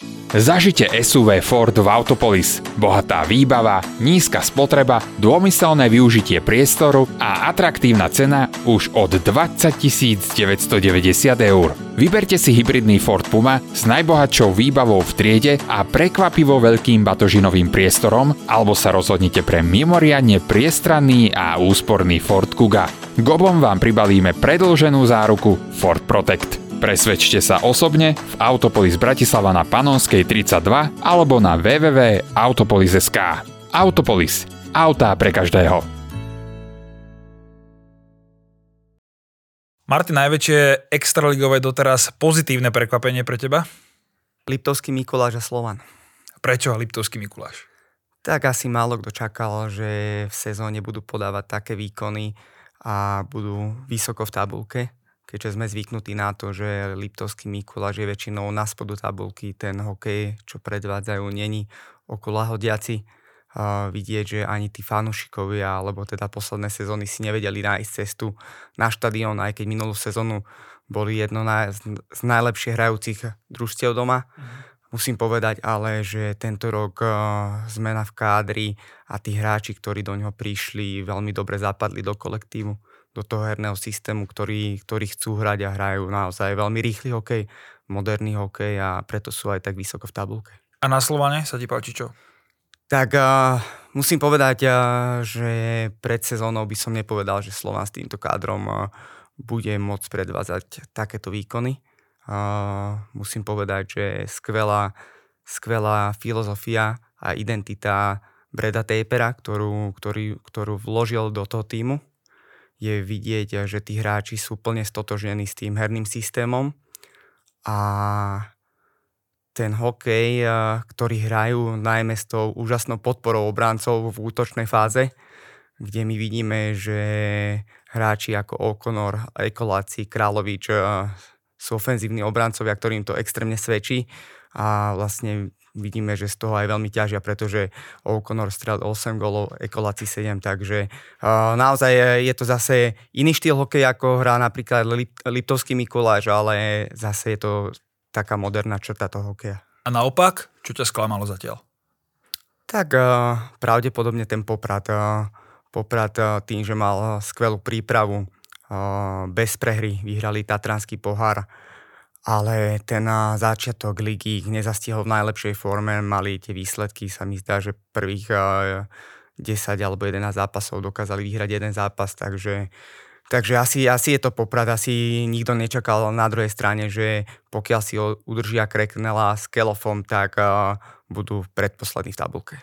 Zažite SUV Ford v Autopolis. Bohatá výbava, nízka spotreba, dômyselné využitie priestoru a atraktívna cena už od 20 990 eur. Vyberte si hybridný Ford Puma s najbohatšou výbavou v triede a prekvapivo veľkým batožinovým priestorom, alebo sa rozhodnite pre mimoriadne priestranný a úsporný Ford Kuga. K obom vám pribalíme predĺženú záruku Ford Protect. Presvedčte sa osobne v Autopolis Bratislava na Panonskej 32 alebo na www.autopolis.sk. Autopolis. Autá pre každého. Martin, najväčšie extraligové doteraz pozitívne prekvapenie pre teba? Liptovský Mikuláš a Slovan. Prečo Liptovský Mikuláš? Tak asi málo kto čakal, že v sezóne budú podávať také výkony a budú vysoko v tabuľke. Keďže sme zvyknutí na to, že Liptovský Mikuláš je väčšinou na spodu tabuľky, ten hokej, čo predvádzajú, není okolahodiaci. Vidieť, že ani tí fanúšikovia, alebo teda posledné sezóny si nevedeli nájsť cestu na štadión, aj keď minulú sezónu boli jedno z najlepšie hrajúcich družstiev doma. Musím povedať ale, že tento rok zmena v kádri a tí hráči, ktorí do ňoho prišli, veľmi dobre zapadli do kolektívu, do toho herného systému, ktorí chcú hrať a hrajú naozaj veľmi rýchly hokej, moderný hokej a preto sú aj tak vysoko v tabuľke. A na Slovane sa ti páči čo? Tak musím povedať, že pred sezónou by som nepovedal, že Slovan s týmto kádrom bude môcť predvádzať takéto výkony. Musím povedať, že skvelá filozofia a identita Breda Tapera, ktorú vložil do toho tímu. Je vidieť, že tí hráči sú plne stotožnení s tým herným systémom a ten hokej, ktorý hrajú najmä s tou úžasnou podporou obrancov v útočnej fáze, kde my vidíme, že hráči ako O'Connor, Ekoláci, Královič sú ofenzívni obrancovia, ktorým to extrémne svedčí a vlastne vidíme, že z toho aj veľmi ťažia, pretože O'Connor strelil 8 gólov, Ekoláci 7, takže naozaj je to zase iný štýl hokeja, ako hrá napríklad Liptovský Mikuláš, ale zase je to taká moderná črta toho hokeja. A naopak, čo ťa sklamalo zatiaľ? Tak pravdepodobne ten Poprad. Poprad tým, že mal skvelú prípravu, bez prehry vyhrali Tatranský pohár, ale ten začiatok ligy ich nezastihol v najlepšej forme, mali tie výsledky, sa mi zdá, že prvých 10 alebo 11 zápasov dokázali vyhrať jeden zápas, takže asi je to Poprad, asi nikto nečakal na druhej strane, že pokiaľ si udržia Kreknela s Kelofom, tak budú predposlední v tabuľke.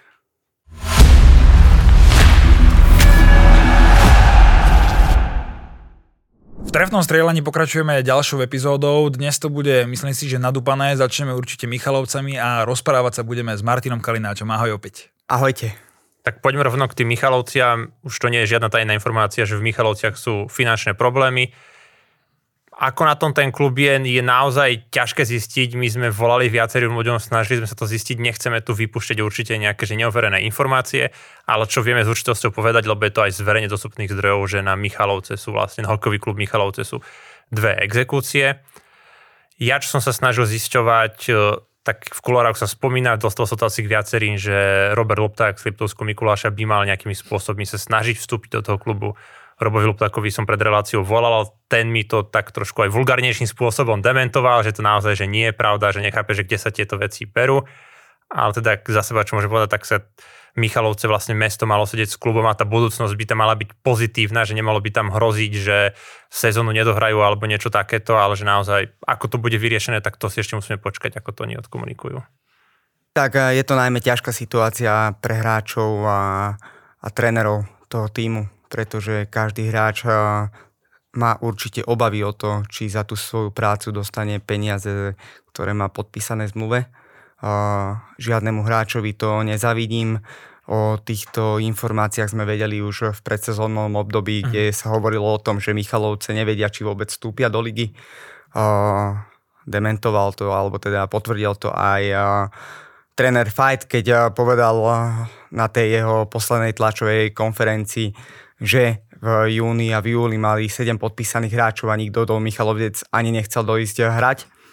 V trefnom strieľaní pokračujeme ďalšou epizódou. Dnes to bude, myslím si, že nadúpané. Začneme určite Michalovcami a rozprávať sa budeme s Martinom Kalináčom. Ahoj opäť. Ahojte. Tak poďme rovno k tým Michalovciam. Už to nie je žiadna tajná informácia, že v Michalovciach sú finančné problémy. Ako na tom ten klub je naozaj ťažké zistiť. My sme volali viacerým ľuďom, snažili sme sa to zistiť. Nechceme tu vypúšťať určite nejaké neoverené informácie, ale čo vieme s určitosťou povedať, lebo je to aj z verejne dostupných zdrojov, že na Michalovce sú vlastne, na hokejový klub Michalovce sú 2 exekúcie. Ja, čo som sa snažil zisťovať, tak v kuloároch sa spomína, dostal sa to asi k viacerým, že Robert Lupták z Liptovského Mikuláša by mal nejakými spôsobmi sa snažiť vstúpiť do toho klubu. Robovi Luptákovi som pred reláciou volal, ten mi to tak trošku aj vulgárnejším spôsobom dementoval, že to naozaj že nie je pravda, že nechápe, že kde sa tieto veci berú. Ale teda za seba, čo môžem povedať, tak sa Michalovce vlastne mesto malo sedieť s klubom a tá budúcnosť by tam mala byť pozitívna, že nemalo by tam hroziť, že sezónu nedohrajú alebo niečo takéto, ale že naozaj, ako to bude vyriešené, tak to si ešte musíme počkať, ako to oni odkomunikujú. Tak je to najmä ťažká situácia pre hráčov a trénerov toho tímu, pretože každý hráč má určite obavy o to, či za tú svoju prácu dostane peniaze, ktoré má podpísané v zmluve. Žiadnemu hráčovi to nezavidím. O týchto informáciách sme vedeli už v predsezónnom období, kde sa hovorilo o tom, že Michalovce nevedia, či vôbec vstúpia do ligy. Dementoval to, alebo teda potvrdil to aj tréner Fight, keď povedal na tej jeho poslednej tlačovej konferencii, že v júni a v júli mali 7 podpísaných hráčov a nikto do Michalovec ani nechcel dojsť hrať.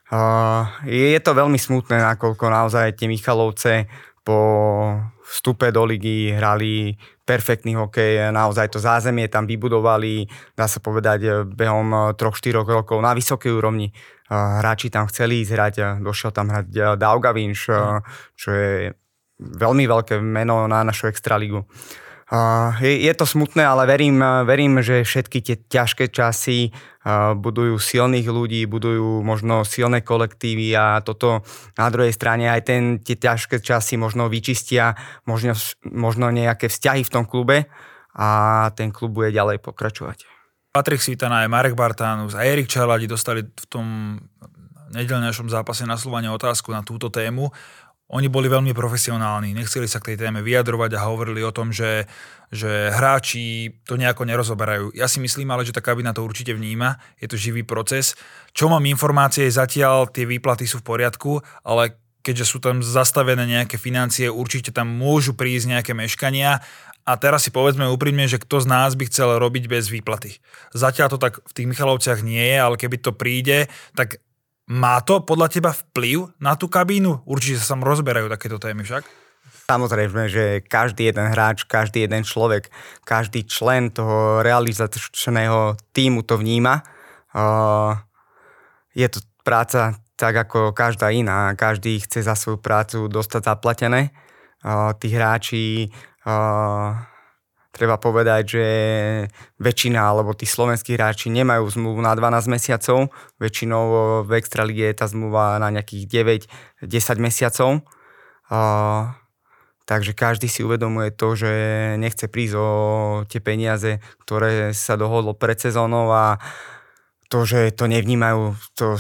Je to veľmi smutné, nakoľko naozaj tie Michalovce po vstupe do ligy hrali perfektný hokej, naozaj to zázemie tam vybudovali, dá sa povedať, behom 3-4 rokov na vysokej úrovni. Hráči tam chceli ísť hrať, došiel tam hrať Dauga Vinš, čo je veľmi veľké meno na našu extraligu. Je to smutné, ale verím, že všetky tie ťažké časy budujú silných ľudí, budujú možno silné kolektívy a toto na druhej strane aj tie ťažké časy možno vyčistia možno nejaké vzťahy v tom klube a ten klub bude ďalej pokračovať. Patrik Svitana, aj Marek Bartánus, aj Erik Čarladi dostali v tom nedeľnejšom zápase na Slovane otázku na túto tému. Oni boli veľmi profesionálni, nechceli sa k tej téme vyjadrovať a hovorili o tom, že hráči to nejako nerozoberajú. Ja si myslím ale, že tá kabina to určite vníma, je to živý proces. Čo mám informácie, zatiaľ tie výplaty sú v poriadku, ale keďže sú tam zastavené nejaké financie, určite tam môžu prísť nejaké meškania. A teraz si povedzme úprimne, že kto z nás by chcel robiť bez výplaty. Zatiaľ to tak v tých Michalovciach nie je, ale keby to príde, tak má to podľa teba vplyv na tú kabínu? Určite sa tam rozberajú takéto témy však? Samozrejme, že každý jeden hráč, každý jeden človek, každý člen toho realizačného tímu to vníma. Je to práca tak ako každá iná. Každý chce za svoju prácu dostať zaplatené. Tí hráči, treba povedať, že väčšina alebo tí slovenskí hráči nemajú zmluvu na 12 mesiacov. Väčšinou v extralíge je tá zmluva na nejakých 9-10 mesiacov. Takže každý si uvedomuje to, že nechce prísť o tie peniaze, ktoré sa dohodlo pred sezónou a to, že to nevnímajú,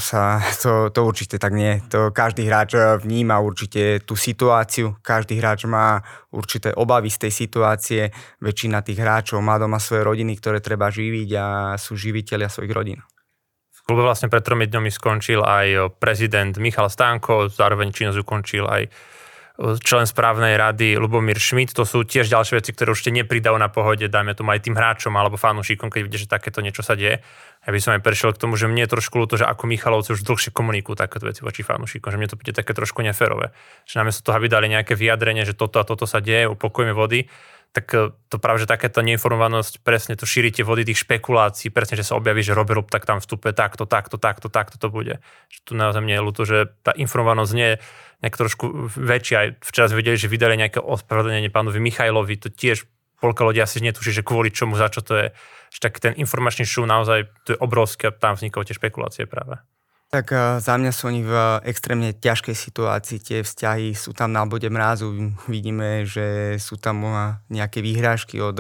to určite tak nie. To každý hráč vníma určite tú situáciu, každý hráč má určité obavy z tej situácie, väčšina tých hráčov má doma svoje rodiny, ktoré treba živiť a sú živitelia svojich rodín. V klube vlastne pred 3 dňami skončil aj prezident Michal Stánko, zároveň činnosť ukončil aj člen správnej rady Lubomír Šmit. To sú tiež ďalšie veci, ktoré určite nepridajú na pohode, dajme tomu aj tým hráčom alebo fanúšikom, keď vidíš, že takéto niečo sa deje. Ja by som aj prešiel k tomu, že mne je trošku ľúto, že ako Michalovci už dlhšie komunikujú takéto veci voči fanúšikom, že mne to príde také trošku neférové. Že namiesto toho, aby dali nejaké vyjadrenie, že toto a toto sa deje, upokojíme vody, tak to práve, že takéto neinformovanosť, presne to šíri tie vody tých špekulácií, presne, že sa objaví, že Robert tak tam vstupe takto to bude. Že tu naozaj mne je ľúto, že tá informovanosť nie je nejak trošku väčšia. Aj včera sme videli, že vydali nejaké ospravedlnenie pánovi Michajlovi, to tiež polka ľudí asi netuší, že kvôli čomu, za čo to je. Že tak ten informačný šum naozaj, to je obrovské a tam vznikajú tie špekulácie práve. Tak za mňa sú oni v extrémne ťažkej situácii, tie vzťahy sú tam na bode mrázu, vidíme, že sú tam nejaké výhrážky od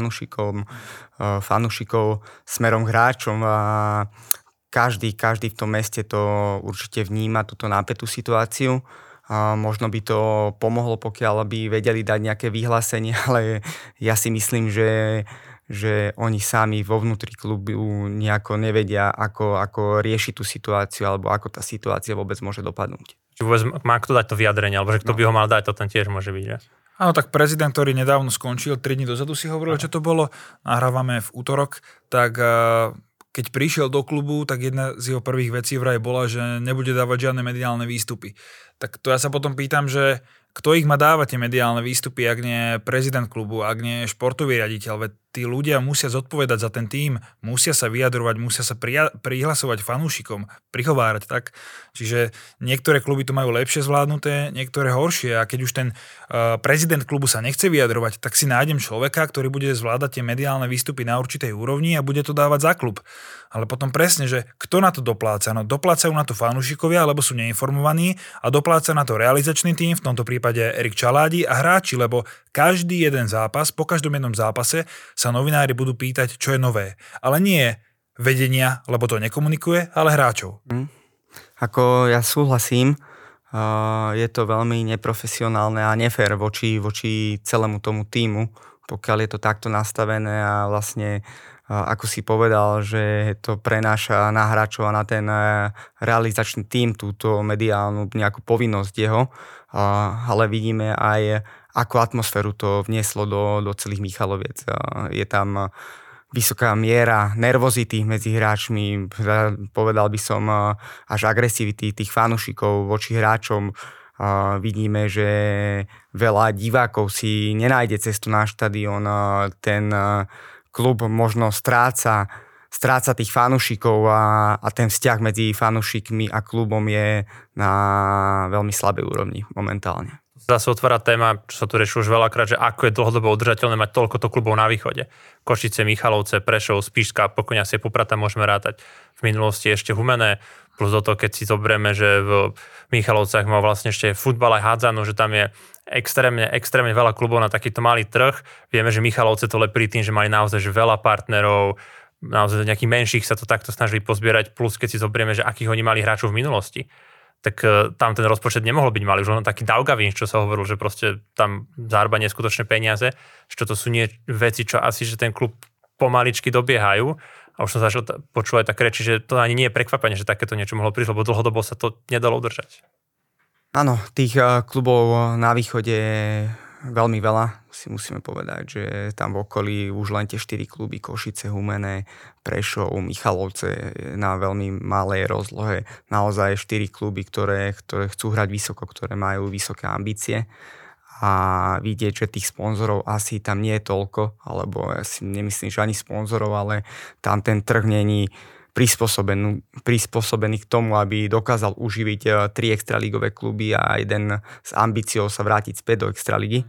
fanúšikov smerom k hráčom a každý v tom meste to určite vníma, túto nápätú situáciu. Možno by to pomohlo, pokiaľ by vedeli dať nejaké vyhlásenie, ale ja si myslím, že oni sami vo vnútri klubu nejako nevedia, ako riešiť tú situáciu, alebo ako tá situácia vôbec môže dopadnúť. Či vôbec má kto dať to vyjadrenie, alebo že kto by ho mal dať, to ten tiež môže byť, že? Áno, tak prezident, ktorý nedávno skončil, 3 dní dozadu si hovoril, čo to bolo, nahrávame v útorok, tak keď prišiel do klubu, tak jedna z jeho prvých vecí vraj bola, že nebude dávať žiadne mediálne výstupy. Tak to ja sa potom pýtam, že kto ich má dávať tie mediálne výstupy, ak nie prezident klubu, ak nie športový riaditeľ, veď tí ľudia musia zodpovedať za ten tím, musia sa vyjadrovať, musia sa prihlasovať fanúšikom, prihovárať, tak? Čiže niektoré kluby to majú lepšie zvládnuté, niektoré horšie a keď už ten prezident klubu sa nechce vyjadrovať, tak si nájdem človeka, ktorý bude zvládať tie mediálne výstupy na určitej úrovni a bude to dávať za klub. Ale potom presne, že kto na to dopláca? No doplácajú na to fanúšikovia, lebo sú neinformovaní a dopláca na to realizačný tím, v tomto prípade Erik Čaládi a hráči, lebo každý jeden zápas, po každom jednom zápase sa novinári budú pýtať, čo je nové. Ale nie vedenia, lebo to nekomunikuje, ale hráčov. Ako ja súhlasím, je to veľmi neprofesionálne a nefér voči celému tomu tímu, pokiaľ je to takto nastavené a vlastne ako si povedal, že to prenáša na hráčov a na ten realizačný tím túto mediálnu nejakú povinnosť jeho, ale vidíme aj, akú atmosféru to vnieslo do celých Michaloviec. Je tam vysoká miera nervozity medzi hráčmi, povedal by som až agresivity tých fanúšikov voči hráčom. Vidíme, že veľa divákov si nenájde cestu na štadión, ten klub možno stráca tých fanúšikov a ten vzťah medzi fanúšikmi a klubom je na veľmi slabej úrovni momentálne. Zase otvára téma, čo sa tu rieši už veľakrát, že ako je dlhodobo udržateľné mať toľkoto klubov na východe. Košice, Michalovce, Prešov, Spišská, pokojne asi Poprad môžeme rátať. V minulosti ešte Humenné, plus do toho, keď si zoberieme, že v Michalovcach má vlastne ešte futbal aj hádzanú, že tam je extrémne veľa klubov na takýto malý trh. Vieme, že Michalovce to lepili tým, že mali naozaj že veľa partnerov, naozaj nejakých menších sa to takto snažili pozbierať, plus keď si zoberieme, že akých oni mali hráčov v minulosti, tak tam ten rozpočet nemohol byť malý. Už len taký Daugavin, čo sa hovoril, že proste tam zarába neskutočné peniaze, že to sú nie veci, čo asi, že ten klub pomaličky dobiehajú. A už som začal počúvať také reči, že to ani nie je prekvapenie, že takéto niečo mohlo prísť, lebo dlhodobo sa to nedalo udržať. Áno, tých klubov na východe je veľmi veľa, si musíme povedať, že tam v okolí už len tie 4 kluby, Košice, Humenné, Prešov, Michalovce na veľmi malej rozlohe. Naozaj 4 kluby, ktoré chcú hrať vysoko, ktoré majú vysoké ambície a vidieť, že tých sponzorov asi tam nie je toľko, alebo ja si nemyslím, že ani sponzorov, ale tam ten trh není prispôsobený k tomu, aby dokázal uživiť 3 extralígové kluby a jeden s ambíciou sa vrátiť späť do extraligy.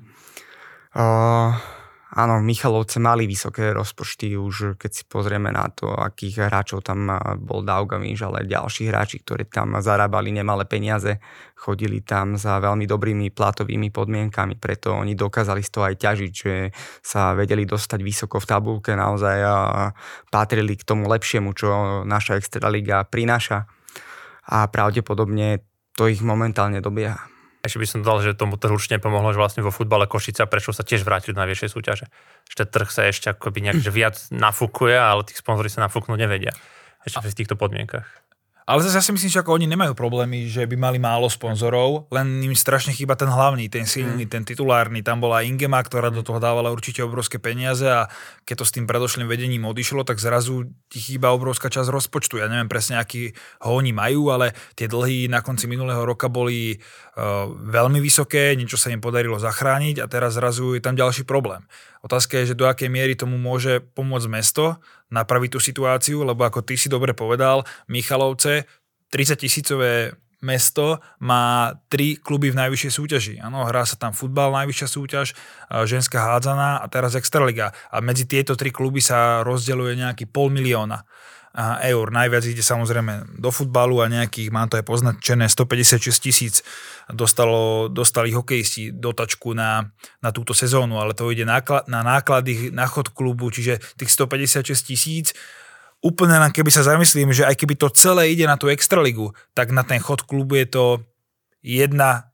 Áno, Michalovce mali vysoké rozpočty, už keď si pozrieme na to, akých hráčov tam bol Daugavin, ale ďalší hráči, ktorí tam zarábali nemalé peniaze, chodili tam za veľmi dobrými platovými podmienkami, preto oni dokázali z toho aj ťažiť, že sa vedeli dostať vysoko v tabuľke, naozaj patrili k tomu lepšiemu, čo naša extraliga prináša a pravdepodobne to ich momentálne dobieha. Ešte by som dodal, že tomu trhu určite pomohlo, že vlastne vo futbale Košice a Prešov sa tiež vrátili do najvyššej súťaže. Že ten trh sa ešte akoby nejak viac nafúkuje, ale tých sponzori sa nafúknúť nevedia. Ešte v týchto podmienkach. Ale zase ja si myslím, že ako oni nemajú problémy, že by mali málo sponzorov, len im strašne chýba ten hlavný, ten silný, ten titulárny. Tam bola Ingema, ktorá do toho dávala určite obrovské peniaze a keď to s tým predošlým vedením odišlo, tak zrazu ti chýba obrovská časť rozpočtu. Ja neviem presne, aký ho oni majú, ale tie dlhy na konci minulého roka boli veľmi vysoké, niečo sa im podarilo zachrániť a teraz zrazu je tam ďalší problém. Otázka je, že do akej miery tomu môže pomôcť mesto napraviť tú situáciu, lebo ako ty si dobre povedal, Michalovce, 30-tisícové mesto má 3 kluby v najvyššej súťaži. Áno, hrá sa tam futbal, najvyššia súťaž, ženská hádzaná a teraz extraliga. A medzi tieto 3 kluby sa rozdeľuje nejaký 500 000 eur. Najviac ide samozrejme do futbalu a nejakých, mám to aj poznačené, 156 000 dostali hokejisti dotačku na túto sezónu, ale to ide na náklady, na chod klubu, čiže tých 156 000 úplne len keby sa zamyslím, že aj keby to celé ide na tú extraligu, tak na ten chod klubu je to 1/15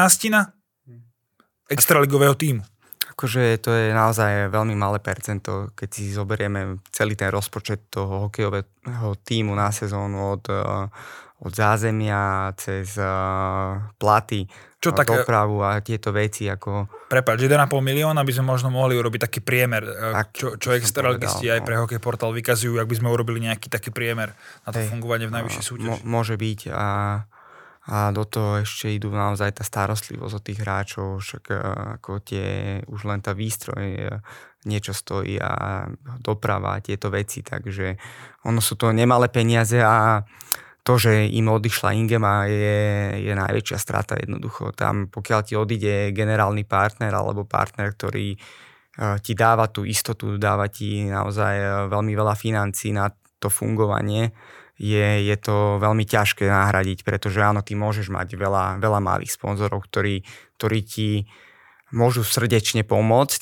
extraligového tímu. Akože to je naozaj veľmi malé percento, keď si zoberieme celý ten rozpočet toho hokejového tímu na sezónu od zázemia cez platy, dopravu a tieto veci. Prepáč, 1,5 milióna by sme možno mohli urobiť taký priemer, čo extraligisti aj pre Hokej Portál vykazujú, ak by sme urobili nejaký taký priemer na to fungovanie v najvyššej súťaži. Môže byť a do toho ešte idú naozaj tá starostlivosť od tých hráčov, však ako už len tá výstroj niečo stojí a doprava a tieto veci, takže ono sú to nemalé peniaze a to, že im odišla Ingema je najväčšia strata jednoducho. Tam pokiaľ ti odíde generálny partner alebo partner, ktorý ti dáva tú istotu, dáva ti naozaj veľmi veľa financií na to fungovanie, je to veľmi ťažké nahradiť, pretože áno, ty môžeš mať veľa malých sponzorov, ktorí ti môžu srdečne pomôcť.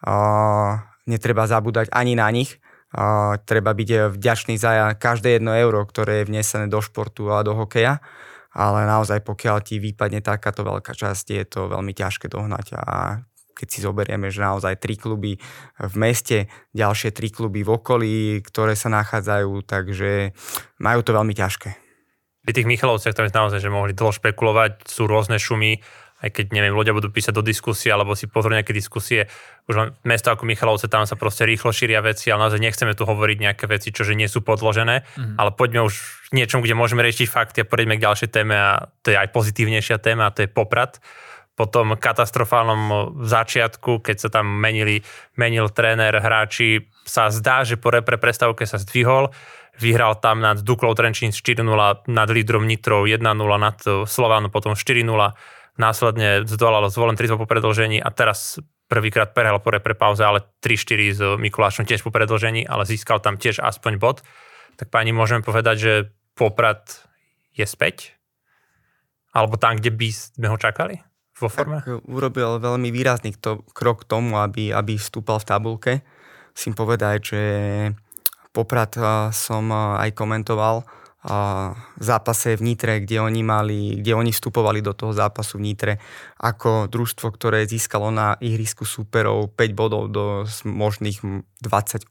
Netreba zabúdať ani na nich. Treba byť vďačný za každé 1 euro, ktoré je vnesené do športu a do hokeja. Ale naozaj, pokiaľ ti vypadne takáto veľká časť, je to veľmi ťažké dohnať. A keď si zoberieme, že naozaj 3 kluby v meste, ďalšie 3 kluby v okolí, ktoré sa nachádzajú, takže majú to veľmi ťažké. Pri tých Michalovciach tam je naozaj, že mohli dlho špekulovať, sú rôzne šumy, aj keď, neviem, ľudia budú písať do diskusie, alebo si pozrú nejaké diskusie, už len mesto ako Michalovce, tam sa proste rýchlo šíria veci, ale naozaj nechceme tu hovoriť nejaké veci, čože nie sú podložené, ale poďme už k niečomu, kde môžeme riešiť fakty a poďme k ďalšej téme a to je aj pozitívnejšia téma a to je Poprad. Po tom katastrofálnom začiatku, keď sa tam menil tréner, hráči, sa zdá, že po repre prestávke sa zdvihol, vyhral tam nad Duklou Trenčín 4-0, nad lídrom Nitrou 1-0, nad Slovanu potom 4-0, následne zdolal Zvolen 3-2 po predĺžení a teraz prvýkrát prehral po repre pauze, ale 3-4 s Mikulášom tiež po predĺžení, ale získal tam tiež aspoň bod. Tak páni, môžeme povedať, že Poprad je späť? Alebo tam, kde by sme ho čakali? Vo forme? Tak urobil veľmi výrazný krok k tomu, aby vstúpal v tabulke. Musím povedať, že Poprad som aj komentoval v zápase v Nitre, kde oni vstupovali do toho zápasu v Nitre ako družstvo, ktoré získalo na ihrisku súperov 5 bodov do možných 28.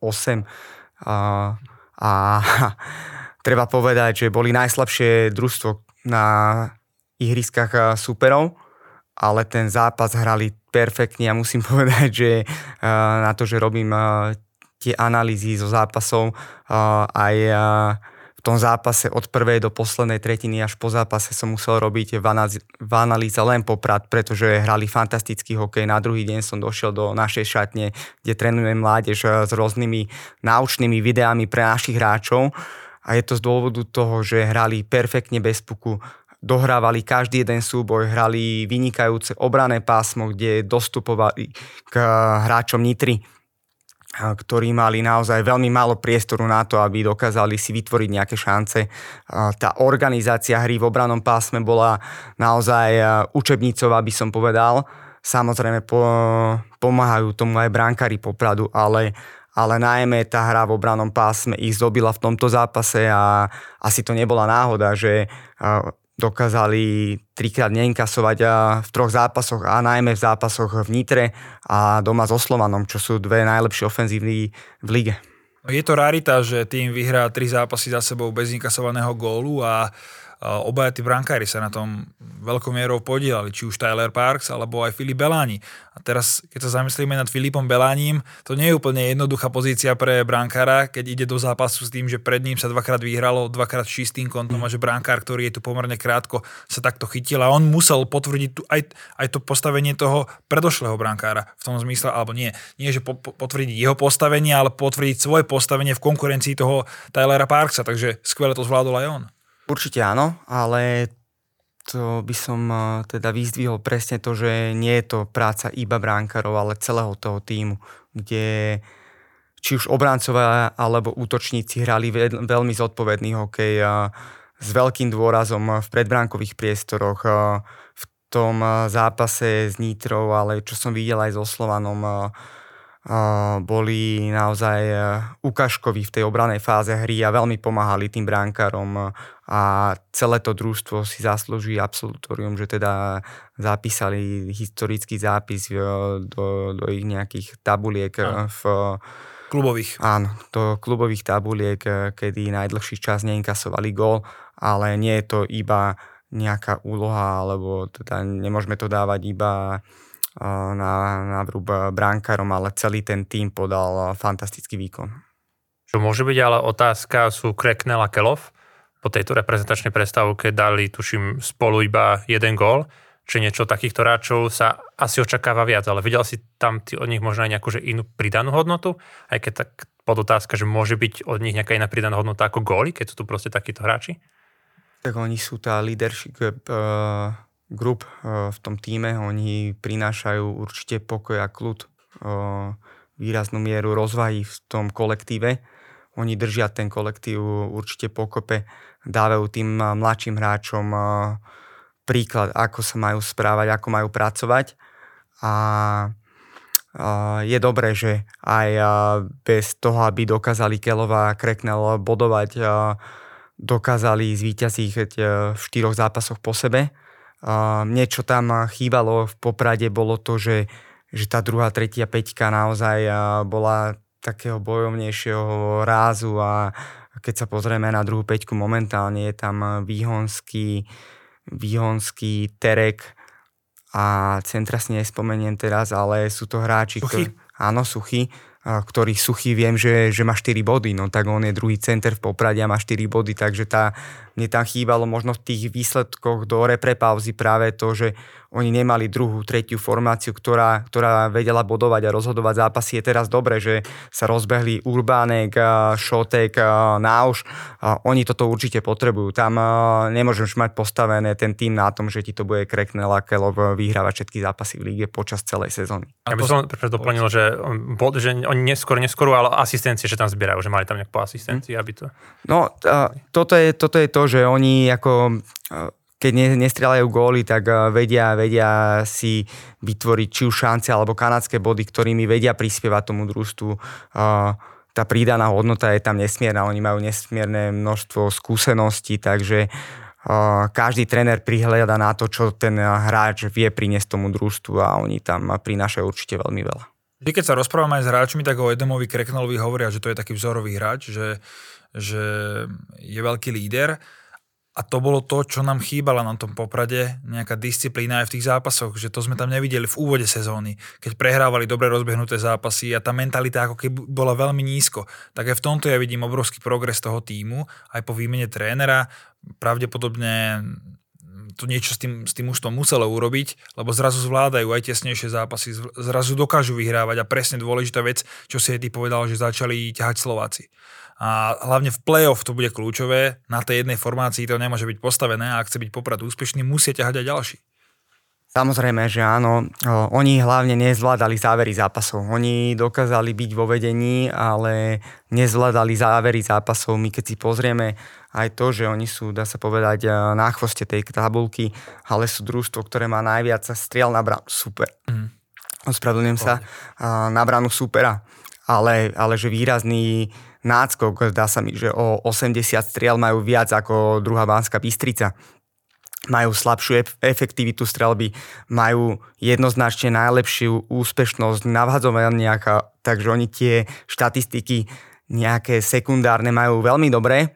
A treba povedať, že boli najslabšie družstvo na ihriskách súperov, ale ten zápas hrali perfektne a musím povedať, že na to, že robím tie analýzy zo zápasov aj v tom zápase od prvej do poslednej tretiny až po zápase som musel robiť v analýze len Poprad, pretože hrali fantastický hokej. Na druhý deň som došiel do našej šatne, kde trénujem mládež s rôznymi naučnými videami pre našich hráčov a je to z dôvodu toho, že hrali perfektne bez puku, dohrávali každý jeden súboj, hrali vynikajúce obranné pásmo, kde dostupovali k hráčom Nitry, ktorí mali naozaj veľmi málo priestoru na to, aby dokázali si vytvoriť nejaké šance. Tá organizácia hry v obrannom pásme bola naozaj učebnicová, by som povedal. Samozrejme pomáhajú tomu aj brankári Popradu, ale najmä tá hra v obrannom pásme ich zdobila v tomto zápase a asi to nebola náhoda, že dokázali 3-krát neinkasovať v 3 zápasoch a najmä v zápasoch v Nitre a doma so Slovanom, čo sú 2 najlepšie ofenzívy v lige. Je to rarita, že tým vyhrá 3 zápasy za sebou bez inkasovaného gólu a obaja tí brankári sa na tom veľkou mierou podielali, či už Tyler Parks alebo aj Filip Beláni. A teraz, keď sa zamyslíme nad Filipom Belánim, to nie je úplne jednoduchá pozícia pre brankára, keď ide do zápasu s tým, že pred ním sa 2-krát vyhralo, 2-krát s čistým kontom a že brankár, ktorý je tu pomerne krátko, sa takto chytil a on musel potvrdiť aj to postavenie toho predošlého brankára v tom zmysle, alebo nie že potvrdiť jeho postavenie, ale potvrdiť svoje postavenie v konkurencii toho Tylera Parksa, takže skvele to zvládol aj on. Určite áno, ale to by som teda vyzdvihol presne to, že nie je to práca iba brankárov, ale celého toho tímu, kde či už obrancovia alebo útočníci hrali veľmi zodpovedný hokej s veľkým dôrazom v predbránkových priestoroch. V tom zápase s Nitrou, ale čo som videl aj so Slovanom, boli naozaj ukážkoví v tej obranej fáze hry a veľmi pomáhali tým brankárom a celé to družstvo si zaslúži absolutórium, že teda zapísali historický zápis do ich nejakých tabuliek v klubových. Áno, do klubových tabuliek, kedy najdlhší čas neinkasovali gól, ale nie je to iba nejaká úloha, alebo teda nemôžeme to dávať iba na vrúb brankárom, ale celý ten tím podal fantastický výkon. Čo môže byť ale otázka, sú Cracknell a Kelov. Po tejto reprezentačnej prestávke dali, tuším, spolu iba 1 gól, či niečo takýchto hráčov sa asi očakáva viac, ale videl si tam od nich možno aj nejakú že inú pridanú hodnotu? Aj keď tak podotázka, že môže byť od nich nejaká iná pridaná hodnota ako góly, keď sú tu proste takíto hráči? Tak oni sú tá leadership group v tom tíme, oni prinášajú určite pokoj a kľud, výraznú mieru rozvahy v tom kolektíve. Oni držia ten kolektív určite pokope, dávajú tým mladším hráčom príklad, ako sa majú správať, ako majú pracovať. A je dobré, že aj bez toho, aby dokázali Kelova a Cracknell bodovať, dokázali zvíťaziť v 4 zápasoch po sebe. Mne, čo tam chýbalo v Poprade, bolo to, že tá druhá, tretia peťka naozaj bola takého bojovnejšieho rázu a keď sa pozrieme na druhú peťku, momentálne je tam Výhonský, Terek a centra si nespomeniem teraz, ale sú to hráči, Suchý, ktorých Suchý viem, že má 4 body, no tak on je druhý center v Poprade a má 4 body, takže mne tam chýbalo možno v tých výsledkoch do reprepauzy práve to, že oni nemali druhú, tretiu formáciu, ktorá vedela bodovať a rozhodovať zápasy. Je teraz dobre, že sa rozbehli Urbánek, Šotek, Náuš. Oni toto určite potrebujú. Tam nemôžeš mať postavené ten tým na tom, že ti to bude Kreknel a Kelov vyhrávať všetky zápasy v líge počas celej sezóny. Ja by som doplnil, že oni neskôr, ale asistencie, že tam zbierajú, že mali tam nejakú asistenciu, aby to... No, toto je to, že oni ako... Keď nestrieľajú góly, tak vedia si vytvoriť či už šance alebo kanadské body, ktorými vedia prispievať tomu družstvu. Tá prídaná hodnota je tam nesmierna. Oni majú nesmierne množstvo skúseností, takže každý tréner prihliada na to, čo ten hráč vie priniesť tomu družstvu a oni tam prinášajú určite veľmi veľa. Vždy, keď sa rozprávame aj s hráčmi, tak o Edemovi Kreknelovi hovoria, že to je taký vzorový hráč, že je veľký líder. A to bolo to, čo nám chýbala na tom Poprade, nejaká disciplína aj v tých zápasoch, že to sme tam nevideli v úvode sezóny, keď prehrávali dobre rozbehnuté zápasy a tá mentalita ako keby bola veľmi nízko. Tak aj v tomto ja vidím obrovský progres toho tímu, aj po výmene trénera. Pravdepodobne to niečo s tým už to muselo urobiť, lebo zrazu zvládajú aj tesnejšie zápasy, zrazu dokážu vyhrávať a presne dôležitá vec, čo si aj ty povedal, že začali ťahať Slováci. A hlavne v play-off to bude kľúčové, na tej jednej formácii to nemôže byť postavené a ak chce byť Poprad úspešný, musia ťahať aj ďalší. Samozrejme, že áno. Oni hlavne nezvládali závery zápasov. Oni dokázali byť vo vedení, ale nezvládali závery zápasov. My keď si pozrieme aj to, že oni sú, dá sa povedať, na chvoste tej tabulky, ale sú družstvo, ktoré má najviac striel na bránu. Super. Ospravedlňujem sa. Na bránu supera. Ale že výrazný náskok, dá sa mi, že o 80 striel majú viac ako druhá Banská Bystrica. Majú slabšiu efektivitu strelby, majú jednoznačne najlepšiu úspešnosť na vhadzovaniach, takže oni tie štatistiky nejaké sekundárne majú veľmi dobré,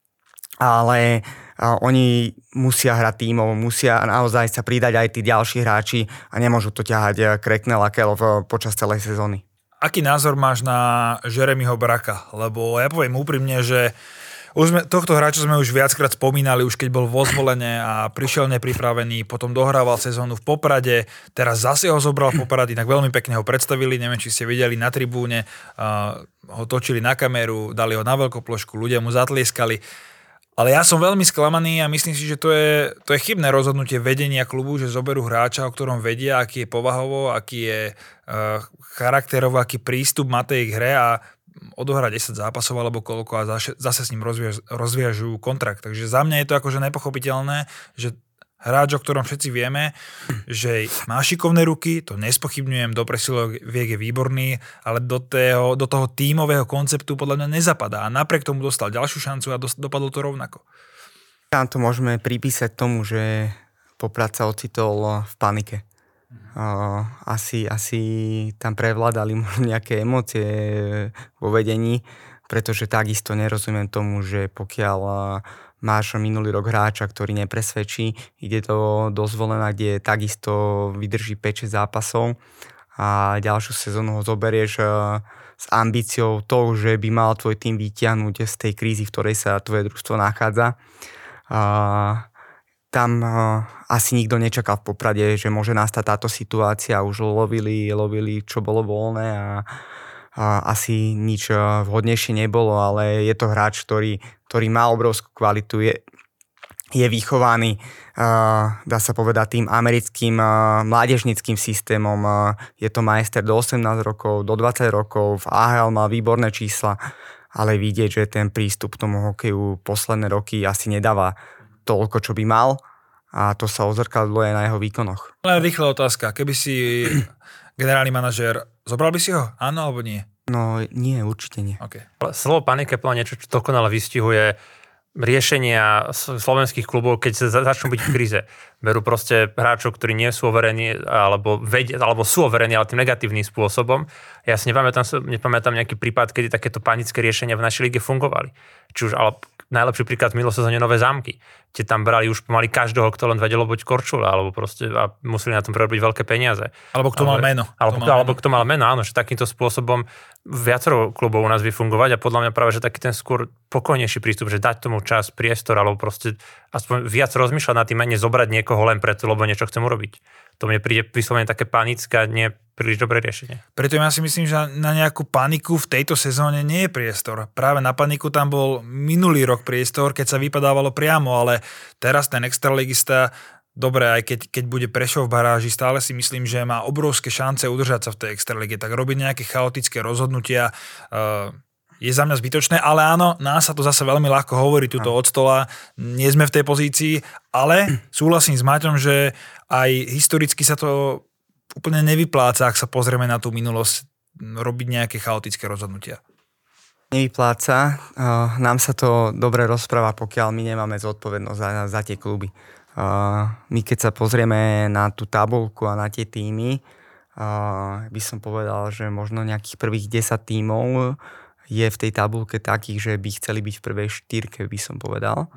ale oni musia hrať tímov, musia naozaj sa pridať aj tí ďalší hráči a nemôžu to ťahať Kreknel a Kelov počas celej sezóny. Aký názor máš na Jeremyho Braka? Lebo ja poviem úprimne, že tohto hráča sme už viackrát spomínali, už keď bol vo Zvolene a prišiel nepripravený, potom dohrával sezónu v Poprade, teraz zase ho zobral v Poprade, tak veľmi pekne ho predstavili, neviem, či ste videli na tribúne, ho točili na kameru, dali ho na veľkoplošku, ľudia mu zatlieskali. Ale ja som veľmi sklamaný a myslím si, že to je chybné rozhodnutie vedenia klubu, že zoberú hráča, o ktorom vedia, aký je povahovo, aký je charakterovo, aký prístup má tej hre a odohrá 10 zápasov alebo koľko a zase s ním rozviažujú kontrakt. Takže za mňa je to akože nepochopiteľné, že hráč, o ktorom všetci vieme, že má šikovné ruky, to nespochybňujem, do presiloviek je výborný, ale do toho tímového konceptu podľa mňa nezapadá. A napriek tomu dostal ďalšiu šancu a dopadlo to rovnako. Tam to môžeme pripísať tomu, že Poprad sa ocitol v panike. Asi tam prevládali nejaké emócie vo vedení, pretože takisto nerozumiem tomu, že pokiaľ máš minulý rok hráča, ktorý nepresvedčí, ide to do Zvolena, kde takisto vydrží 5-6 zápasov a ďalšiu sezónu ho zoberieš s ambíciou toho, že by mal tvoj tým vyťahnuť z tej krízy, v ktorej sa tvoje družstvo nachádza. Tam asi nikto nečakal v Poprade, že môže nastať táto situácia. Už lovili, čo bolo voľné a asi nič vhodnejšie nebolo, ale je to hráč, ktorý má obrovskú kvalitu, je vychovaný, dá sa povedať, tým americkým mládežnickým systémom. Je to majster do 18 rokov, do 20 rokov, v AHL má výborné čísla, ale vidieť, že ten prístup k tomu hokeju posledné roky asi nedáva toľko, čo by mal a to sa odzrkadľuje na jeho výkonoch. Ale rýchla otázka, keby si generálny manažér, zobral by si ho? Áno alebo nie? No nie, určite nie. Okay. Slovo panika je niečo, čo dokonale vystihuje riešenia slovenských klubov, keď sa začnú byť v kríze. Berú proste hráčov, ktorí nie sú overení, alebo sú overení, ale tým negatívnym spôsobom. Ja si nepamätám nejaký prípad, kedy takéto panické riešenia v našej lige fungovali. Či už, ale najlepší príklad v minulosezóne Nové Zámky. kde tam brali už pomaly každého, kto len vedel obuť korčula, alebo proste a museli na tom prerobiť veľké peniaze. Alebo kto mal meno. Alebo kto mal meno, áno, že takýmto spôsobom viacero klubov u nás vie fungovať a podľa mňa práve, že taký ten skôr pokojnejší prístup, že dať tomu čas, priestor, alebo proste aspoň viac rozmýšľať nad tým a nezobrať niekoho len preto, lebo niečo chcem urobiť. To mne príde vyslovene také panické a nie príliš dobré riešenie. Preto ja si myslím, že na nejakú paniku v tejto sezóne nie je priestor. Práve na paniku tam bol minulý rok priestor, keď sa vypadávalo priamo, ale teraz ten extraligista, dobre, aj keď bude Prešov v baráži, stále si myslím, že má obrovské šance udržať sa v tej extralige, tak robiť nejaké chaotické rozhodnutia je za mňa zbytočné, ale áno, nás sa to zase veľmi ľahko hovorí tuto od stola, nie sme v tej pozícii, ale súhlasím s Maťom, že aj historicky sa to úplne nevypláca, ak sa pozrieme na tú minulosť, robiť nejaké chaotické rozhodnutia. Nevypláca. Nám sa to dobre rozpráva, pokiaľ my nemáme zodpovednosť za tie kluby. My keď sa pozrieme na tú tabuľku a na tie týmy, by som povedal, že možno nejakých prvých 10 tímov je v tej tabuľke takých, že by chceli byť v prvej štyrke, by som povedal.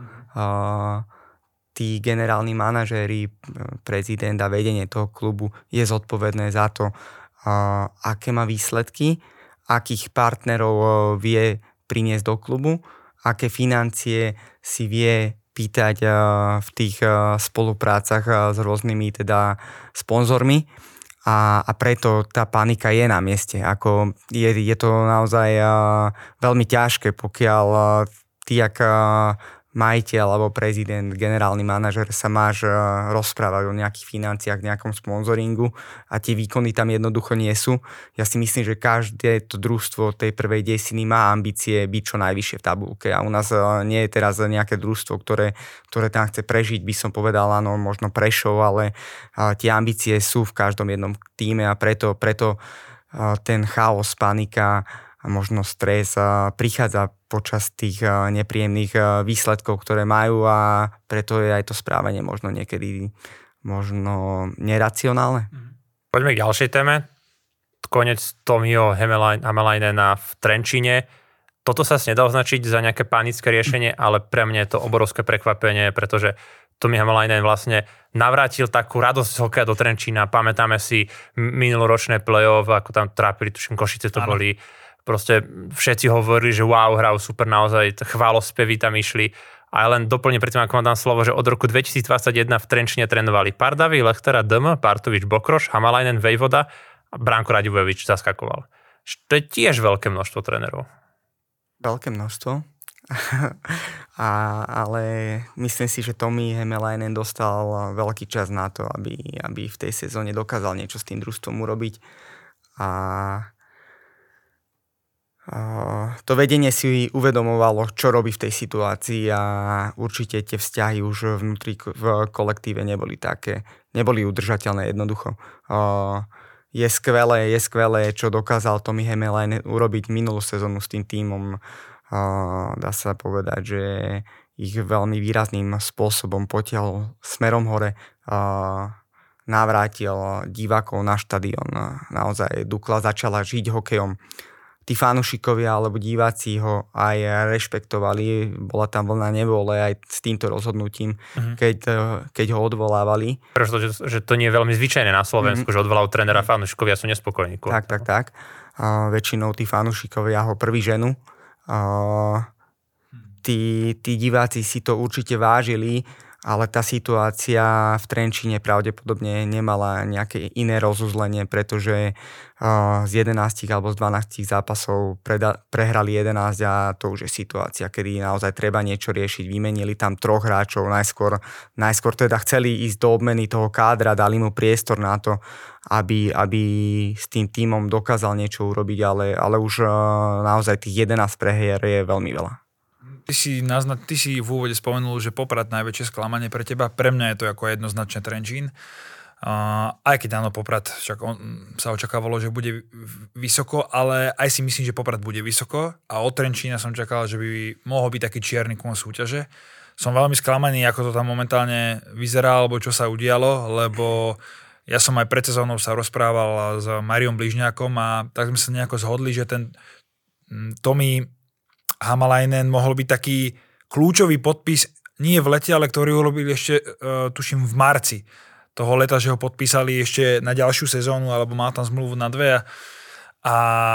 Tí generálni manažéri, prezident a vedenie toho klubu je zodpovedné za to, aké má výsledky, akých partnerov vie priniesť do klubu, aké financie si vie pýtať v tých spoluprácach s rôznymi teda sponzormi. A preto tá panika je na mieste. Ako je to naozaj veľmi ťažké, pokiaľ ty ako majiteľ alebo prezident, generálny manažer sa máš rozprávať o nejakých financiách, nejakom sponzoringu a tie výkony tam jednoducho nie sú. Ja si myslím, že každé to družstvo tej prvej desiny má ambície byť čo najvyššie v tabuľke a u nás nie je teraz nejaké družstvo, ktoré tam chce prežiť, by som povedal, áno, možno Prešov, ale tie ambície sú v každom jednom tíme a preto ten chaos, panika a možno stres prichádza počas tých nepríjemných výsledkov, ktoré majú a preto je aj to správanie možno niekedy neracionálne. Poďme k ďalšej téme. Konec Tomiho Hämäläinena v Trenčíne. Toto sa nedá označiť za nejaké panické riešenie, ale pre mňa je to obrovské prekvapenie, pretože Tomi Hämäläinen vlastne navrátil takú radosť z hokeja do Trenčína. Pamätáme si minuloročné play-off, ako tam trápili, tuším, Košice to boli. Proste všetci hovorili, že wow, hrajú super, naozaj chválospevy tam išli. A len doplne predtým, ako vám dám slovo, že od roku 2021 v Trenčine trénovali Pardavi, Lechtera, Dm, Partovič, Bokroš, Hämäläinen, Vejvoda a Branko Radivojevič zaskakoval. To je tiež veľké množstvo trénerov. Veľké množstvo. Ale myslím si, že Tomi Hämäläinen dostal veľký čas na to, aby v tej sezóne dokázal niečo s tým družstvom urobiť. To vedenie si uvedomovalo, čo robí v tej situácii a určite tie vzťahy už vnútri v kolektíve neboli udržateľné jednoducho. Je skvelé, čo dokázal Tomi Hämäläinen urobiť minulú sezónu s tým tímom. Dá sa povedať, že ich veľmi výrazným spôsobom potiahol smerom hore, navrátil divákov na štadión. Naozaj Dukla začala žiť hokejom. Tí fanúšikovia alebo diváci ho aj rešpektovali, bola tam vlna nevôle aj s týmto rozhodnutím, keď ho odvolávali. Pretože že to nie je veľmi zvyčajné na Slovensku, že odvolajú trénera, fanúšikovia sú nespokojní. Tak. Väčšinou tí fanúšikovia ho prvý ženu. Tí diváci si to určite vážili, ale tá situácia v Trenčíne pravdepodobne nemala nejaké iné rozuzlenie, pretože z 11 alebo z 12 zápasov prehrali 11 a to už je situácia, kedy naozaj treba niečo riešiť. Vymenili tam 3 hráčov, najskôr teda chceli ísť do obmeny toho kádra, dali mu priestor na to, aby s tým tímom dokázal niečo urobiť, ale už naozaj tých 11 prehier je veľmi veľa. Ty si v úvode spomenul, že Poprad najväčšie sklamanie pre teba. Pre mňa je to ako jednoznačne Trenčín. Aj keď áno, Poprad, však sa očakávalo, že bude vysoko, ale aj si myslím, že Poprad bude vysoko a od Trenčína som čakal, že by mohol byť taký čierny kôň súťaže. Som veľmi sklamaný, ako to tam momentálne vyzerá, alebo čo sa udialo, lebo ja som aj pred sezónou sa rozprával s Mariom Bližňákom a tak sme sa nejako zhodli, že ten Tomi Hämäläinen mohol byť taký kľúčový podpis nie v lete, ale ktorý urobili ešte, tuším, v marci toho leta, že ho podpísali ešte na ďalšiu sezónu, alebo mal tam zmluvu na 2. A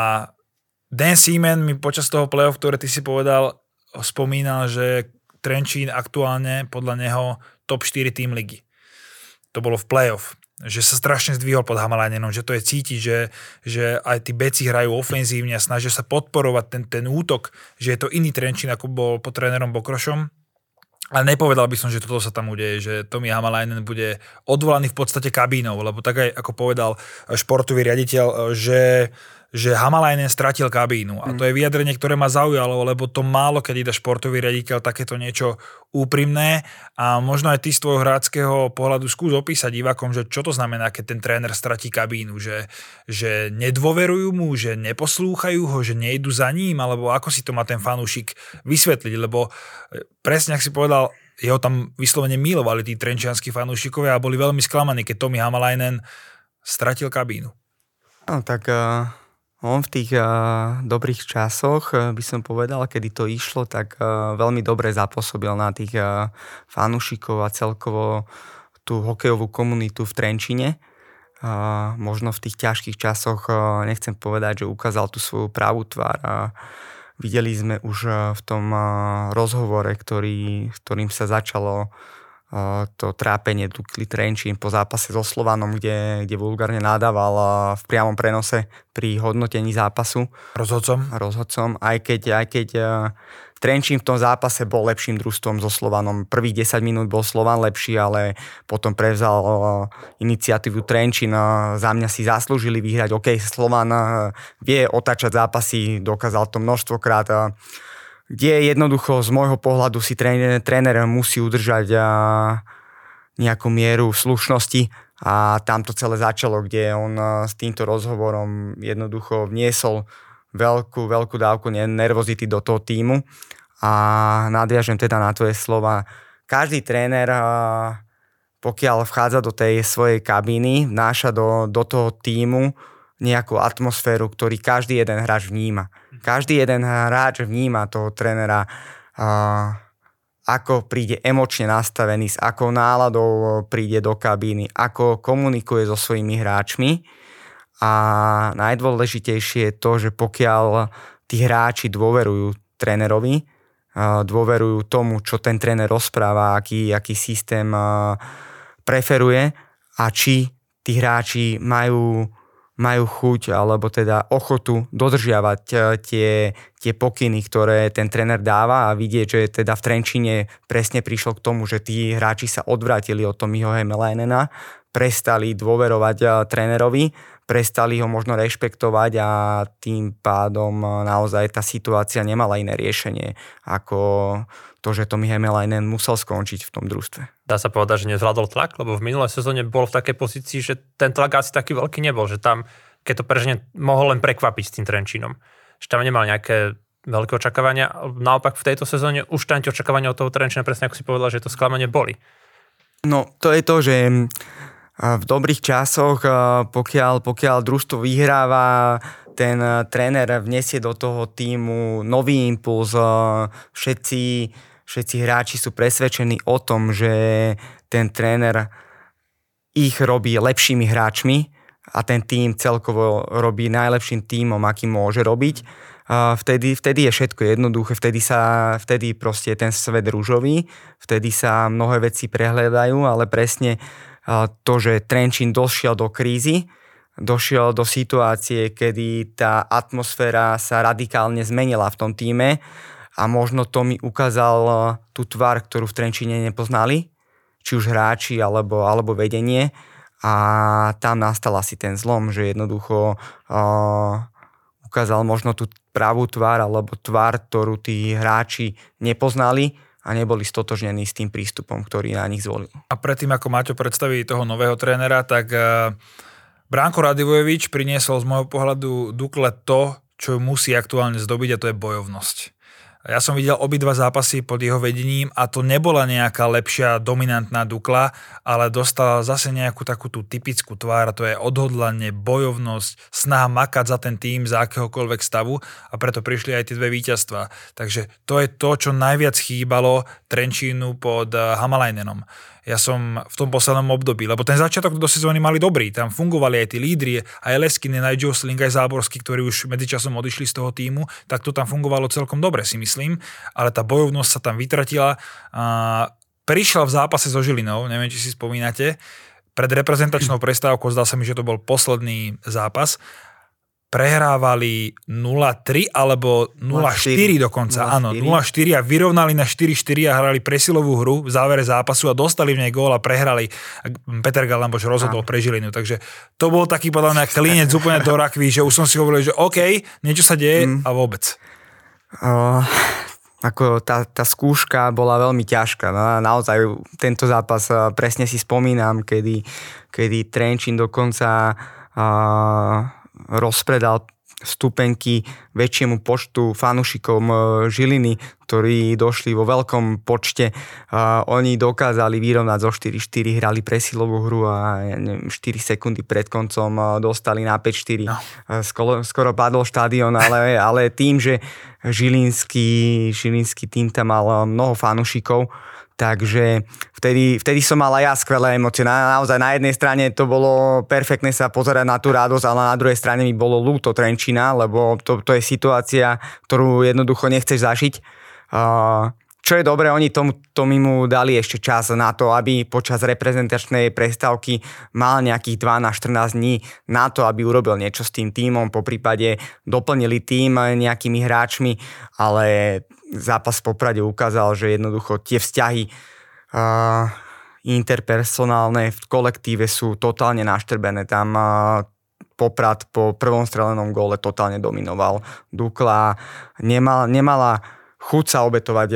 Dan Seaman mi počas toho play-off, ktoré ty si povedal, spomínal, že Trenčín aktuálne podľa neho top 4 tým ligy. To bolo v play-off. Že sa strašne zdvihol pod Hamalainen, že to je cítiť, že aj tí beci hrajú ofenzívne a snažia sa podporovať ten útok, že je to iný Trenčín, ako bol pod trénerom Bokrošom. Ale nepovedal by som, že toto sa tam udeje, že Tomi Hamalainen bude odvolaný v podstate kabínou, lebo tak aj ako povedal športový riaditeľ, že Hamalainen stratil kabínu. A to je vyjadrenie, ktoré ma zaujalo, lebo to málo kedy dá športový riaditeľ takéto niečo úprimné a možno aj ty z tvojho hráčskeho pohľadu skús opísať divákom, že čo to znamená, keď ten tréner stratí kabínu, že nedôverujú mu, že neposlúchajú ho, že nejdu za ním, alebo ako si to má ten fanúšik vysvetliť, lebo presne, ak si povedal, jeho tam vyslovene milovali tí trenčianski fanúšikovia a boli veľmi sklamaní, keď Tomi Hamalainen stratil kabínu. No tak on v tých dobrých časoch, by som povedal, kedy to išlo, tak veľmi dobre zapôsobil na tých fanúšikov a celkovo tú hokejovú komunitu v Trenčine. Možno v tých ťažkých časoch, nechcem povedať, že ukázal tú svoju pravú tvár. Videli sme už v tom rozhovore, ktorým sa začalo to trápenie Dukly Trenčín po zápase so Slovanom, kde vulgárne nadával v priamom prenose pri hodnotení zápasu. Rozhodcom. Aj keď Trenčín v tom zápase bol lepším družstvom so Slovanom. Prvých 10 minút bol Slovan lepší, ale potom prevzal iniciatívu Trenčín. Za mňa si zaslúžili vyhrať. OK, Slovan vie otáčať zápasy, dokázal to množstvokrát. Kde jednoducho z môjho pohľadu si tréner musí udržať nejakú mieru slušnosti a tam to celé začalo, kde on s týmto rozhovorom jednoducho vniesol veľkú dávku nervozity do toho tímu a nadviažem teda na tvoje slova. Každý tréner, pokiaľ vchádza do tej svojej kabíny, vnáša do toho tímu nejakú atmosféru, ktorý každý jeden hráč vníma. Každý jeden hráč vníma toho trénera, ako príde emočne nastavený, s akou náladou príde do kabíny, ako komunikuje so svojimi hráčmi. A najdôležitejšie je to, že pokiaľ tí hráči dôverujú trénerovi, dôverujú tomu, čo ten tréner rozpráva, aký systém preferuje a či tí hráči majú chuť alebo teda ochotu dodržiavať tie pokyny, ktoré ten tréner dáva a vidieť, že teda v Trenčine presne prišlo k tomu, že tí hráči sa odvrátili od Tomiho Hamalainena, prestali dôverovať trénerovi, prestali ho možno rešpektovať a tým pádom naozaj tá situácia nemala iné riešenie ako to, že Tomi Hamalainen musel skončiť v tom družstve. Dá sa povedať, že nezvládol tlak, lebo v minulej sezóne bol v takej pozícii, že ten tlak asi taký veľký nebol, že tam, keď to prežene, mohol len prekvapiť s tým Trenčínom. Že tam nemal nejaké veľké očakávania. Naopak v tejto sezóne už tam tie očakávania od toho Trenčína, presne ako si povedal, že to sklamanie boli. No, to je to, že v dobrých časoch, pokiaľ družstvo vyhráva, ten tréner vniesie do toho tímu nový impuls, všetci hráči sú presvedčení o tom, že ten tréner ich robí lepšími hráčmi a ten tím celkovo robí najlepším tímom, aký môže robiť. Vtedy je všetko jednoduché, vtedy proste je ten svet ružový, vtedy sa mnohé veci prehľadajú, ale presne to, že Trenčín došiel do krízy, došiel do situácie, kedy tá atmosféra sa radikálne zmenila v tom tíme a možno to mi ukázal tú tvár, ktorú v Trenčíne nepoznali, či už hráči alebo vedenie a tam nastal asi ten zlom, že jednoducho ukázal možno tú pravú tvár alebo tvár, ktorú tí hráči nepoznali a neboli stotožnení s tým prístupom, ktorý na nich zvolil. A predtým, ako Maťo predstaví toho nového trénera, tak Branko Radivojevič priniesol z môjho pohľadu Dukle to, čo musí aktuálne zdobiť, a to je bojovnosť. Ja som videl obidva zápasy pod jeho vedením a to nebola nejaká lepšia dominantná Dukla, ale dostala zase nejakú takú tú typickú tvár a to je odhodlanie, bojovnosť, snaha makať za ten tým za akéhokoľvek stavu a preto prišli aj tie dve víťazstvá. Takže to je to, čo najviac chýbalo Trenčínu pod Hamalajnenom. Ja som v tom poslednom období, lebo ten začiatok do sezóny mali dobrý, tam fungovali aj tí lídri, aj Leskinen, aj Josling, aj Záborský, ktorí už medzičasom odišli z toho týmu, tak to tam fungovalo celkom dobre, si myslím, ale tá bojovnosť sa tam vytratila. Prišiel v zápase so Žilinou, neviem, či si spomínate, pred reprezentačnou prestávkou, zdá sa mi, že to bol posledný zápas, prehrávali 0-3 alebo 0-4 dokonca. 0-4. Áno, 0-4 a vyrovnali na 4-4 a hrali presilovú hru v závere zápasu a dostali v nej gól a prehrali. Peter Galamboš rozhodol pre Žilinu. Takže to bol taký podľa mňa klinec úplne do rakvy, že už som si hovoril, že OK, niečo sa deje a vôbec. Ako tá skúška bola veľmi ťažká. No, naozaj tento zápas presne si spomínam, kedy Trenčín dokonca rozpredal vstupenky väčšiemu počtu fanúšikom Žiliny, ktorí došli vo veľkom počte. Oni dokázali vyrovnať zo 4-4, hrali presilovú hru a 4 sekundy pred koncom dostali na 5-4. No. Skoro padol štadión, ale tým, že žilinský tým tam mal mnoho fanúšikov, takže vtedy som mal aj ja skvelé emócie. Naozaj na jednej strane to bolo perfektné sa pozerať na tú radosť, ale na druhej strane mi bolo ľúto Trenčína, lebo to je situácia, ktorú jednoducho nechceš zažiť. Čo je dobré, oni tomu mu dali ešte čas na to, aby počas reprezentačnej prestávky mal nejakých 12-14 dní na to, aby urobil niečo s tým tímom, po prípade doplnili tým nejakými hráčmi, ale zápas v Poprade ukázal, že jednoducho tie vzťahy interpersonálne v kolektíve sú totálne naštrbené. Tam Poprad po prvom strelenom góle totálne dominoval. Dukla nemala chuť sa obetovať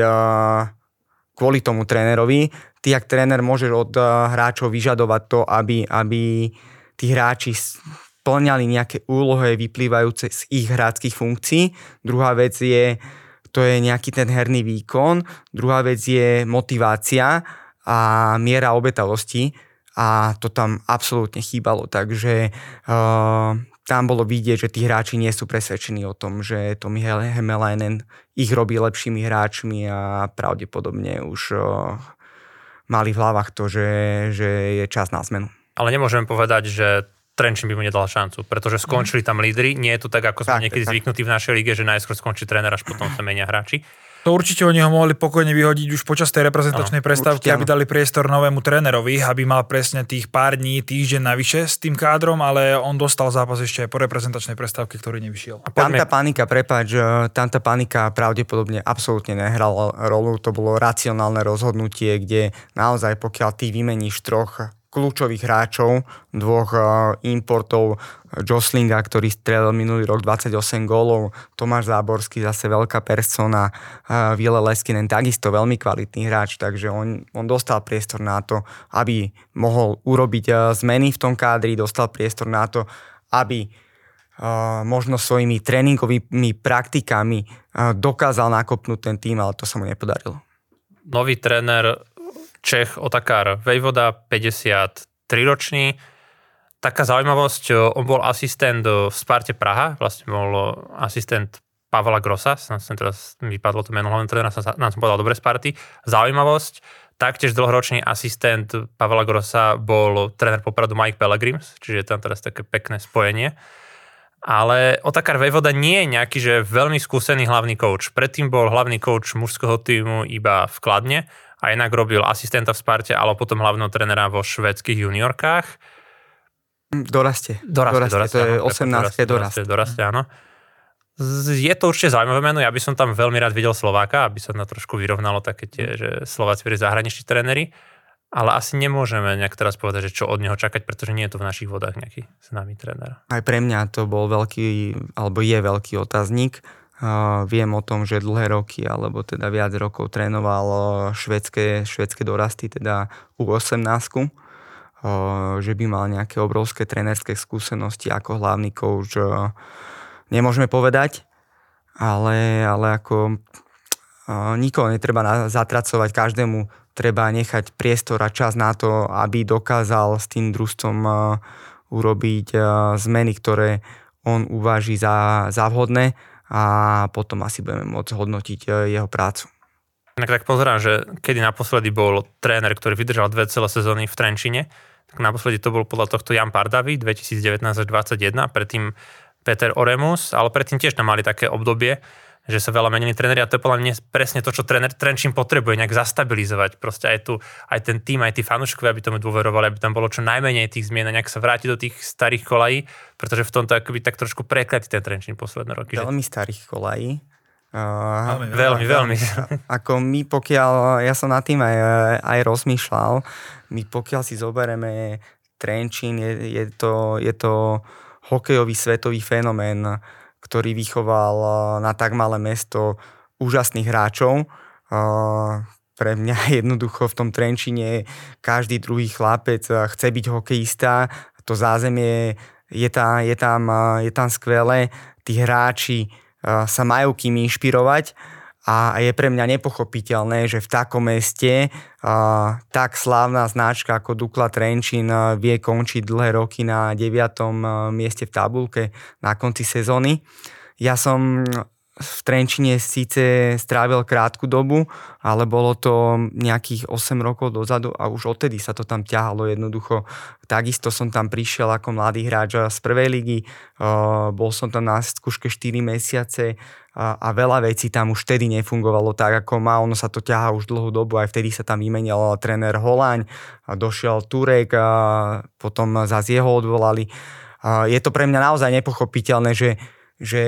kvôli tomu trénerovi. Ty, ak tréner, môžeš od hráčov vyžadovať to, aby tí hráči splňali nejaké úlohy vyplývajúce z ich hráčských funkcií. Druhá vec to je nejaký ten herný výkon. Druhá vec je motivácia a miera obetavosti. A to tam absolútne chýbalo. Takže tam bolo vidieť, že tí hráči nie sú presvedčení o tom, že Tomi Hämäläinen ich robí lepšími hráčmi a pravdepodobne už mali v hlavách to, že je čas na zmenu. Ale nemôžem povedať, že Trenčín by mu nedal šancu, pretože skončili tam lídri. Nie je to tak, ako sme niekedy zvyknutí v našej lige, že najskôr skončí tréner, až potom sa menia hráči. To určite oni ho mohli pokojne vyhodiť už počas tej reprezentačnej prestávky, aby dali priestor novému trénerovi, aby mal presne tých pár dní, týždeň navyše s tým kádrom, ale on dostal zápas ešte aj po reprezentačnej prestávke, ktorý nevyšiel. Tam tá panika pravdepodobne absolútne nehrala rolu, to bolo racionálne rozhodnutie, kde naozaj pokiaľ ty vymeníš troch kľúčových hráčov, dvoch importov, Joslinga, ktorý strelil minulý rok 28 gólov, Tomáš Záborský, zase veľká persona, Ville Leskinen, takisto veľmi kvalitný hráč, takže on dostal priestor na to, aby mohol urobiť zmeny v tom kádri, dostal priestor na to, aby možno svojimi tréningovými praktikami dokázal nakopnúť ten tým, ale to sa mu nepodarilo. Nový tréner Čech Otakar Vejvoda, 53-ročný. Taká zaujímavosť, on bol asistent v Sparte Praha, vlastne bol asistent Pavla Grossa, teraz vypadlo to meno hlavného trénera, nám som povedal dobre Sparty. Zaujímavosť, taktiež dlhoročný asistent Pavla Grossa bol tréner Popradu Mike Pellegrims, čiže je tam teraz také pekné spojenie. Ale Otakar Vejvoda nie je nejaký, že veľmi skúsený hlavný coach. Predtým bol hlavný coach mužského týmu iba v Kladne a inak robil asistenta v Sparte, ale potom hlavného trénera vo švédskych juniorkách. Dorastie, to je 18. Dorastie, áno. Je to určite zaujímavé meno, ja by som tam veľmi rád videl Slováka, aby sa na trošku vyrovnalo také tie, že Slováci boli zahraniční tréneri, ale asi nemôžeme nejak teraz povedať, že čo od neho čakať, pretože nie je to v našich vodách nejaký známy tréner. Aj pre mňa to bol je veľký otáznik. Viem o tom, že dlhé roky, alebo teda viac rokov trénoval švédske dorasty, teda U18, že by mal nejaké obrovské trénerské skúsenosti ako hlavný coach, nemôžeme povedať, ale ako nikoho netreba zatracovať, každému treba nechať priestor a čas na to, aby dokázal s tým družstvom urobiť zmeny, ktoré on uváži za vhodné a potom asi budeme môcť hodnotiť jeho prácu. Tak pozerám, že kedy naposledy bol tréner, ktorý vydržal 2 celé sezóny v Trenčine, tak naposledy to bol podľa tohto Jan Pardavi 2019 až 2021, predtým Peter Oremus, ale predtým tiež tam mali také obdobie, že sa veľa menili tréneri a to je podľa mňa presne to, čo tréner Trenčín potrebuje, nejak zastabilizovať. Proste aj ten tým, aj tí fanúškovia, aby tomu dôverovali, aby tam bolo čo najmenej tých zmien a nejak sa vrátiť do tých starých kolají, pretože v tomto akoby tak trošku prekletí ten Trenčín posledné roky. Veľmi starých kolají. Veľmi. Ako my pokiaľ, ja som nad tým aj rozmýšľal, my pokiaľ si zoberieme Trenčín, je to hokejový svetový fenomén, ktorý vychoval na tak malé mesto úžasných hráčov. Pre mňa jednoducho v tom Trenčíne každý druhý chlapec chce byť hokejista, to zázemie je tam skvelé, tí hráči sa majú kým inšpirovať a je pre mňa nepochopiteľné, že v takom meste tak slávna značka ako Dukla Trenčín vie končiť dlhé roky na 9. mieste v tabuľke na konci sezóny. Ja som v Trenčíne síce strávil krátku dobu, ale bolo to nejakých 8 rokov dozadu a už odtedy sa to tam ťahalo jednoducho. Takisto som tam prišiel ako mladý hráč z prvej ligy, bol som tam na skúške 4 mesiace a veľa vecí tam už vtedy nefungovalo tak, ako má. Ono sa to ťahá už dlhú dobu, aj vtedy sa tam vymenil tréner Holáň, došiel Turek a potom zase jeho odvolali. Je to pre mňa naozaj nepochopiteľné, že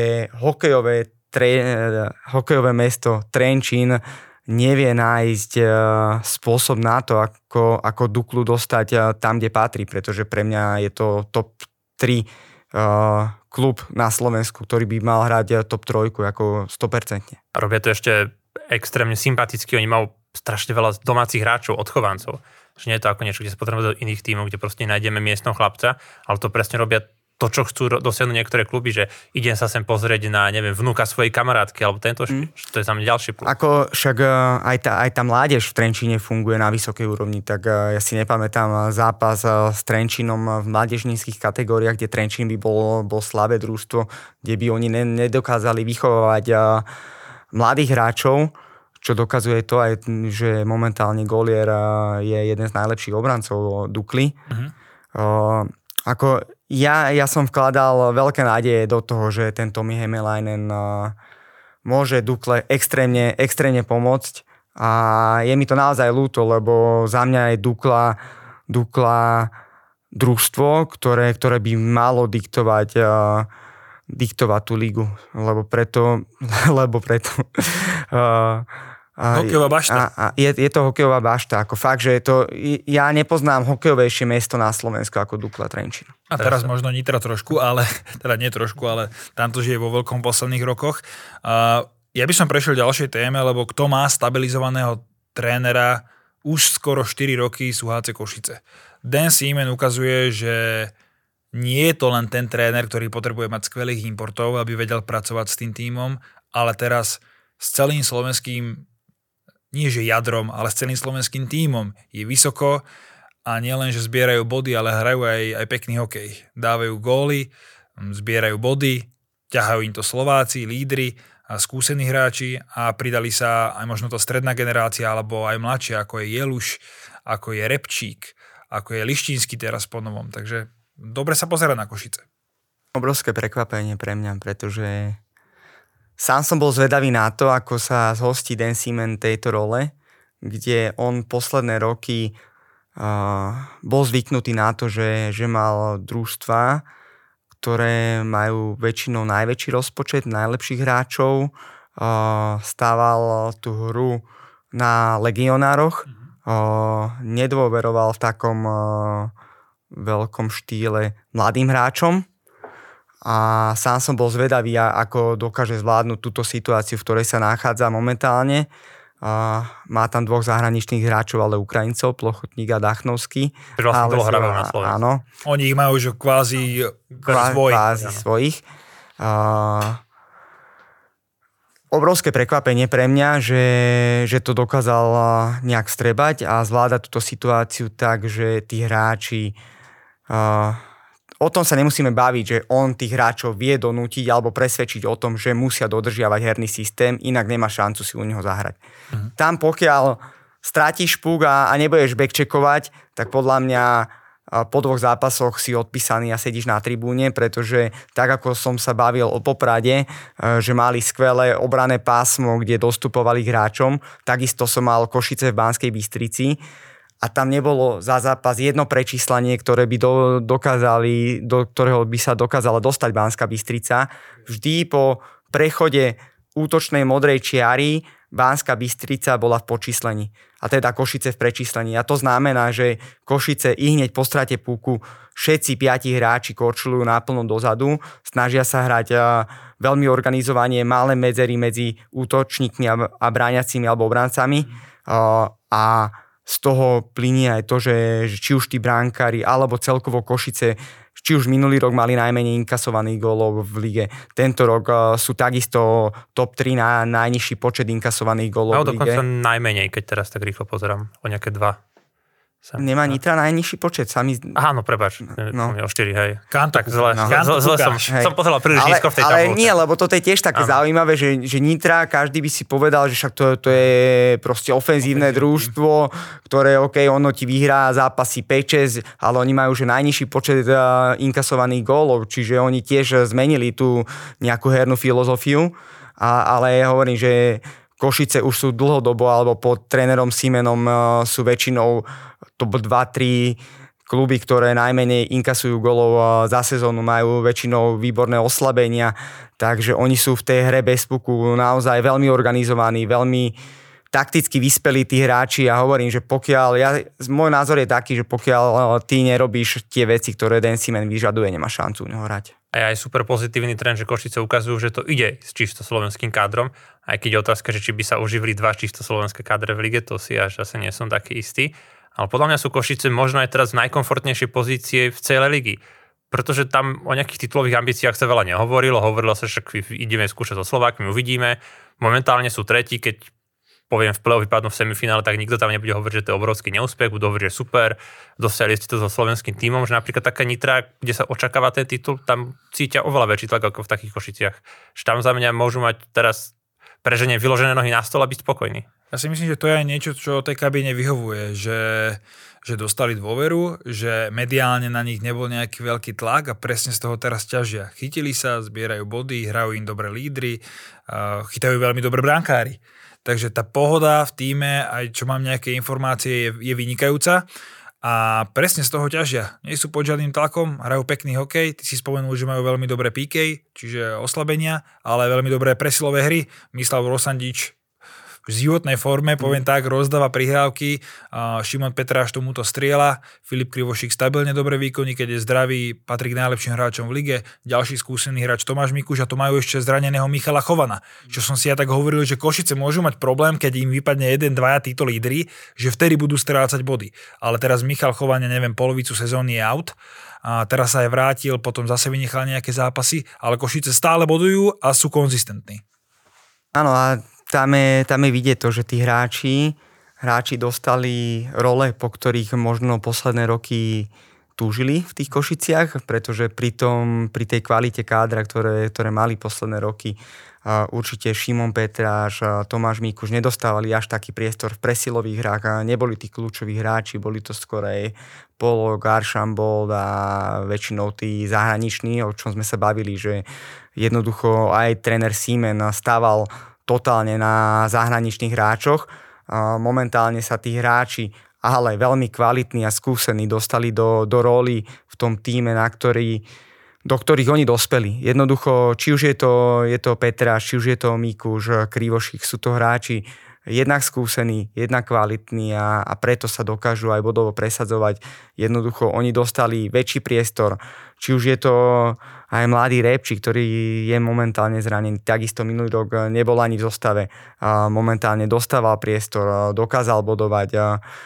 hokejové mesto Trenčín nevie nájsť spôsob na to, ako Duklu dostať tam, kde patrí, pretože pre mňa je to top 3 klub na Slovensku, ktorý by mal hrať top 3 ako 100%. A robia to ešte extrémne sympaticky, oni majú strašne veľa domácich hráčov, odchovancov. Že nie je to ako niečo, kde sa potrebujeme do iných tímov, kde proste nájdeme miestneho chlapca, ale to presne robia to, čo chcú dosiahnuť niektoré kluby, že idem sa sem pozrieť na, neviem, vnúka svojej kamarátky, alebo tento, to je tam ďalší plus. Ako však aj tá mládež v Trenčíne funguje na vysokej úrovni, tak ja si nepamätám zápas s Trenčínom v mládežníckych kategóriách, kde Trenčín by bol slabé družstvo, kde by oni nedokázali vychovávať mladých hráčov, čo dokazuje to aj, že momentálne Golier je jeden z najlepších obrancov Dukly. Ako ja som vkladal veľké nádeje do toho, že ten Tomi Hämäläinen môže Dukle extrémne pomôcť a je mi to naozaj ľúto, lebo za mňa je Dukla družstvo, ktoré by malo diktovať tú ligu, lebo preto hokejová bašta. Je to hokejová bašta. Ako fakt, že ja nepoznám hokejovejšie mesto na Slovensku ako Dukla Trenčín. A teraz možno Nitra trošku, ale teda nie trošku, ale tam to žije vo veľkom posledných rokoch. Ja by som prešiel ďalšej téme, lebo kto má stabilizovaného trénera už skoro 4 roky sú HC Košice. Dan Seaman ukazuje, že nie je to len ten tréner, ktorý potrebuje mať skvelých importov, aby vedel pracovať s tým tímom, ale teraz s celým slovenským nie že jadrom, ale s celým slovenským tímom je vysoko a nielen, že zbierajú body, ale hrajú aj pekný hokej. Dávajú góly, zbierajú body, ťahajú im to Slováci, lídri a skúsení hráči a pridali sa aj možno to stredná generácia alebo aj mladšia, ako je Jeluš, ako je Repčík, ako je Liščínsky teraz po novom. Takže dobre sa pozerá na Košice. Obrovské prekvapenie pre mňa, pretože sám som bol zvedavý na to, ako sa zhostí Dan Seaman tejto role, kde on posledné roky bol zvyknutý na to, že mal družstva, ktoré majú väčšinou najväčší rozpočet, najlepších hráčov, stával tú hru na legionároch, nedôveroval v takom veľkom štýle mladým hráčom. A sám som bol zvedavý, ako dokáže zvládnuť túto situáciu, v ktorej sa nachádza momentálne. Má tam 2 zahraničných hráčov, ale Ukrajincov, Plochotník a Dachnovský. Vlastne dlho hrávajú na Slovensku. Áno. Oni ich majú už kvázi svojich. obrovské prekvapenie pre mňa, že to dokázal nejak vstrebať a zvláda túto situáciu tak, že tí hráči... O tom sa nemusíme baviť, že on tých hráčov vie donútiť alebo presvedčiť o tom, že musia dodržiavať herný systém, inak nemá šancu si u neho zahrať. Tam pokiaľ strátiš puk a nebudeš backcheckovať, tak podľa mňa po 2 zápasoch si odpísaný a sedíš na tribúne, pretože tak ako som sa bavil o Poprade, že mali skvelé obranné pásmo, kde dostupovali k hráčom, takisto som mal Košice v Banskej Bystrici a tam nebolo za zápas jedno prečíslanie, ktoré by dokázali, do ktorého by sa dokázala dostať Banská Bystrica. Vždy po prechode útočnej modrej čiary Banská Bystrica bola v počíslení a teda Košice v prečíslení. A to znamená, že Košice i hneď po strate puku všetci 5 hráči korčujú naplno dozadu, snažia sa hrať veľmi organizovanie, malé medzery medzi útočníkmi a bráňacími alebo obrancami a z toho plynie aj to, že či už tí brankári alebo celkovo Košice či už minulý rok mali najmenej inkasovaných gólov v lige. Tento rok sú takisto top 3 na najnižší počet inkasovaných gólov v lige. Dokonca najmenej, keď teraz tak rýchlo pozerám. O nejaké 2. Nemá Nitra najnižší počet? Áno, prepáč. O 4, hej. Tak zle som pozeral príliš nízko v tej tabulke. Ale nie, lebo toto je tiež také zaujímavé, že Nitra, každý by si povedal, že však to je proste ofenzívne družstvo, ktoré, ono ti vyhrá zápasy 5-6, ale oni majú že najnižší počet inkasovaných gólov, čiže oni tiež zmenili tú nejakú hernú filozofiu, ale ja hovorím, že Košice už sú dlhodobo, alebo pod trénerom Simenom sú väčšinou top 2-3 kluby, ktoré najmenej inkasujú golov za sezónu, majú väčšinou výborné oslabenia, takže oni sú v tej hre bez puku naozaj veľmi organizovaní, veľmi takticky vyspelí tí hráči a hovorím, že môj názor je taký, že pokiaľ ty nerobíš tie veci, ktoré Dan Simen vyžaduje, nemá šancu u neho hrať. A aj super pozitívny trend, že Košice ukazujú, že to ide s čisto slovenským kádrom, aj keď je otázka, že či by sa uživili 2 čisto slovenské kádre v lige, to si až asi nie som taký istý. Ale podľa mňa sú Košice možno aj teraz v najkomfortnejšej pozície v celej ligy. Pretože tam o nejakých titulových ambíciách sa veľa nehovorilo. Hovorilo sa, že ideme skúšať so Slovákmi, uvidíme. Momentálne sú tretí, keď poviem v play-off vypadnú v semifinále, tak nikto tam nebude hovoriť, že to je obrovský neúspech, budú hovoriť, že super, dosiahli ste to so slovenským tímom, že napríklad taká Nitra, kde sa očakáva ten titul, tam cítia oveľa väčší tlak ako v takých Košiciach. Že tam za mňa môžu mať teraz preženie vyložené nohy na stôl a byť spokojní. Ja si myslím, že to je aj niečo, čo tej kabíne vyhovuje, že dostali dôveru, že mediálne na nich nebol nejaký veľký tlak a presne z toho teraz ťažia. Chytili sa, zbierajú body, hrajú im dobré lídry, chytajú veľmi dobré brankári. Takže tá pohoda v tíme, aj čo mám nejaké informácie, je vynikajúca a presne z toho ťažia. Nie sú pod žiadnym tlakom, hrajú pekný hokej, ty si spomenul, že majú veľmi dobré PK, čiže oslabenia, ale veľmi dobré presilové hry. Mislav Rosandič v životnej forme, poviem tak, rozdáva prihrávky, Šimon Petráš tomuto strieľa, Filip Krivošík stabilne dobré výkony, keď je zdravý, patrí k najlepším hráčom v lige, ďalší skúsený hráč Tomáš Mikuš a to majú ešte zraneného Michala Chovana. Čo som si ja tak hovoril, že Košice môžu mať problém, keď im vypadne 1-2 títo lídri, že vtedy budú strácať body. Ale teraz Michal Chovan, neviem, polovicu sezóny je out. A teraz sa aj vrátil, potom zase vynechal nejaké zápasy, ale Košice stále bodujú a sú konzistentní. Áno, a tam je vidieť to, že tí hráči dostali role, po ktorých možno posledné roky túžili v tých Košiciach, pretože pri tej kvalite kádra, ktoré mali posledné roky, určite Šimon Petráš, Tomáš Mikuš nedostávali až taký priestor v presilových hrách a neboli tí kľúčoví hráči, boli to skôr aj Polo, Garšambol a väčšinou tí zahraniční, o čom sme sa bavili, že jednoducho aj tréner Simen stával totálne na zahraničných hráčoch. Momentálne sa tí hráči, ale veľmi kvalitní a skúsení, dostali do róly v tom tíme, do ktorých oni dospeli. Jednoducho, či už je to Petráš, či už je to Mikuš, Krivošík, sú to hráči jednak skúsení, jednak kvalitní a preto sa dokážu aj bodovo presadzovať. Jednoducho, oni dostali väčší priestor. Či už je to aj mladý Repčík, ktorý je momentálne zranený. Takisto minulý rok nebol ani v zostave. Momentálne dostával priestor, dokázal bodovať.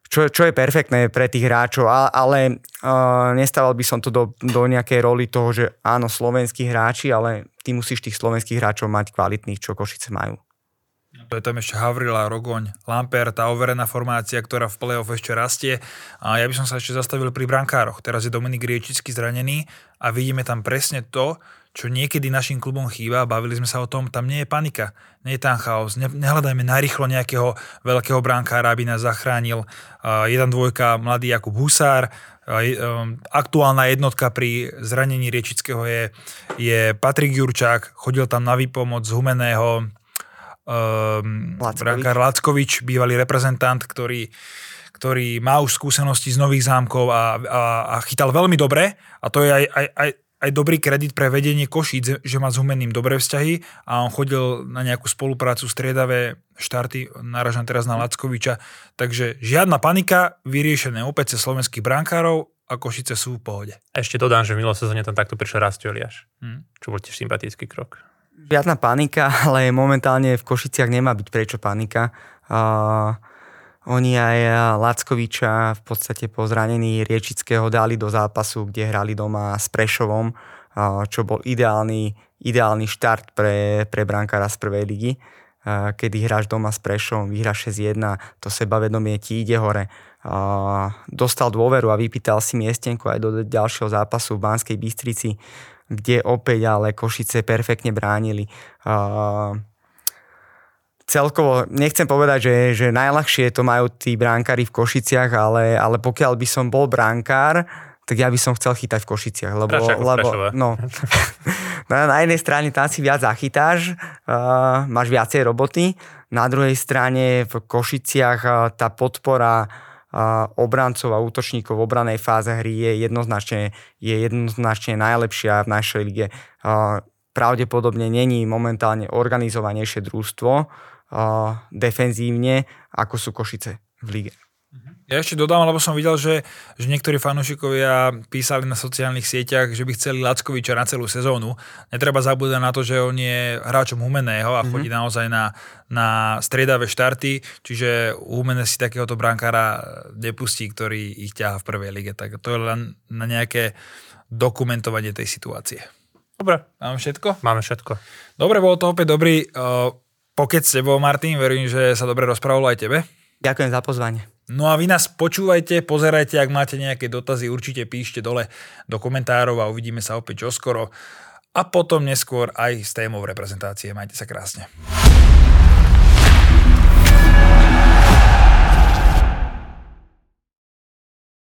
čo je perfektné pre tých hráčov, ale nestával by som to do nejakej roli toho, že áno, slovenskí hráči, ale ty musíš tých slovenských hráčov mať kvalitných, čo Košice majú. To je tam ešte Havrila, Rogoň, Lamper, tá overená formácia, ktorá v play-off ešte rastie. A ja by som sa ešte zastavil pri brankároch. Teraz je Dominik Riečický zranený a vidíme tam presne to, čo niekedy našim klubom chýba. Bavili sme sa o tom, tam nie je panika, nie je tam chaos. Nehľadajme narýchlo nejakého veľkého brankára, aby nás zachránil. 1-2, mladý Jakub Husár. Aktuálna jednotka pri zranení Riečického je Patrik Jurčák. Chodil tam na výpomoc z Humeného. Brankár Lackovič, bývalý reprezentant, ktorý má už skúsenosti z Nových Zámkov a chytal veľmi dobre a to je aj dobrý kredit pre vedenie Košíc, že má s Humeným dobré vzťahy a on chodil na nejakú spoluprácu, striedavé štarty, naražam teraz na Lackoviča, takže žiadna panika, vyriešené opäť cez slovenských brankárov a Košice sú v pohode. Ešte dodám, že v minulej sezóne tam takto prišiel Rastio Eliáš, čo bol tiež sympatický krok. Žiadna panika, ale momentálne v Košiciach nemá byť prečo panika. Oni aj Lackoviča v podstate po zranení Riečického dali do zápasu, kde hrali doma s Prešovom, čo bol ideálny štart pre brankára z prvej ligy. Kedy hráš doma s Prešovom, vyhráš 6-1, to sebavedomie ti ide hore. Dostal dôveru a vypýtal si miestenku aj do ďalšieho zápasu v Banskej Bystrici, kde opäť ale Košice perfektne bránili. Celkovo nechcem povedať, že najľahšie to majú tí bránkári v Košiciach, ale pokiaľ by som bol brankár, tak ja by som chcel chytať v Košiciach. Lebo na jednej strane tam si viac zachytáš, máš viacej roboty, na druhej strane v Košiciach tá podpora obrancov a útočníkov v obranej fáze hry je jednoznačne najlepšia v našej lige. Pravdepodobne není momentálne organizovanejšie družstvo defenzívne, ako sú Košice v lige. Ja ešte dodám, lebo som videl, že niektorí fanúšikovia písali na sociálnych sieťach, že by chceli Lackoviča na celú sezónu. Netreba zabúdať na to, že on je hráčom Humeného a chodí naozaj na striedavé štarty, čiže Humene si takéhoto brankára nepustí, ktorý ich ťahá v prvej lige. Tak to je len na nejaké dokumentovanie tej situácie. Dobre. Máme všetko? Máme všetko. Dobre, bolo to opäť dobrý pokec s tebou, Martin. Verím, že sa dobre rozprávalo aj tebe. Ďakujem za pozvanie. No a vy nás počúvajte, pozerajte, ak máte nejaké dotazy, určite píšte dole do komentárov a uvidíme sa opäť čoskoro. A potom neskôr aj s témou reprezentácie. Majte sa krásne.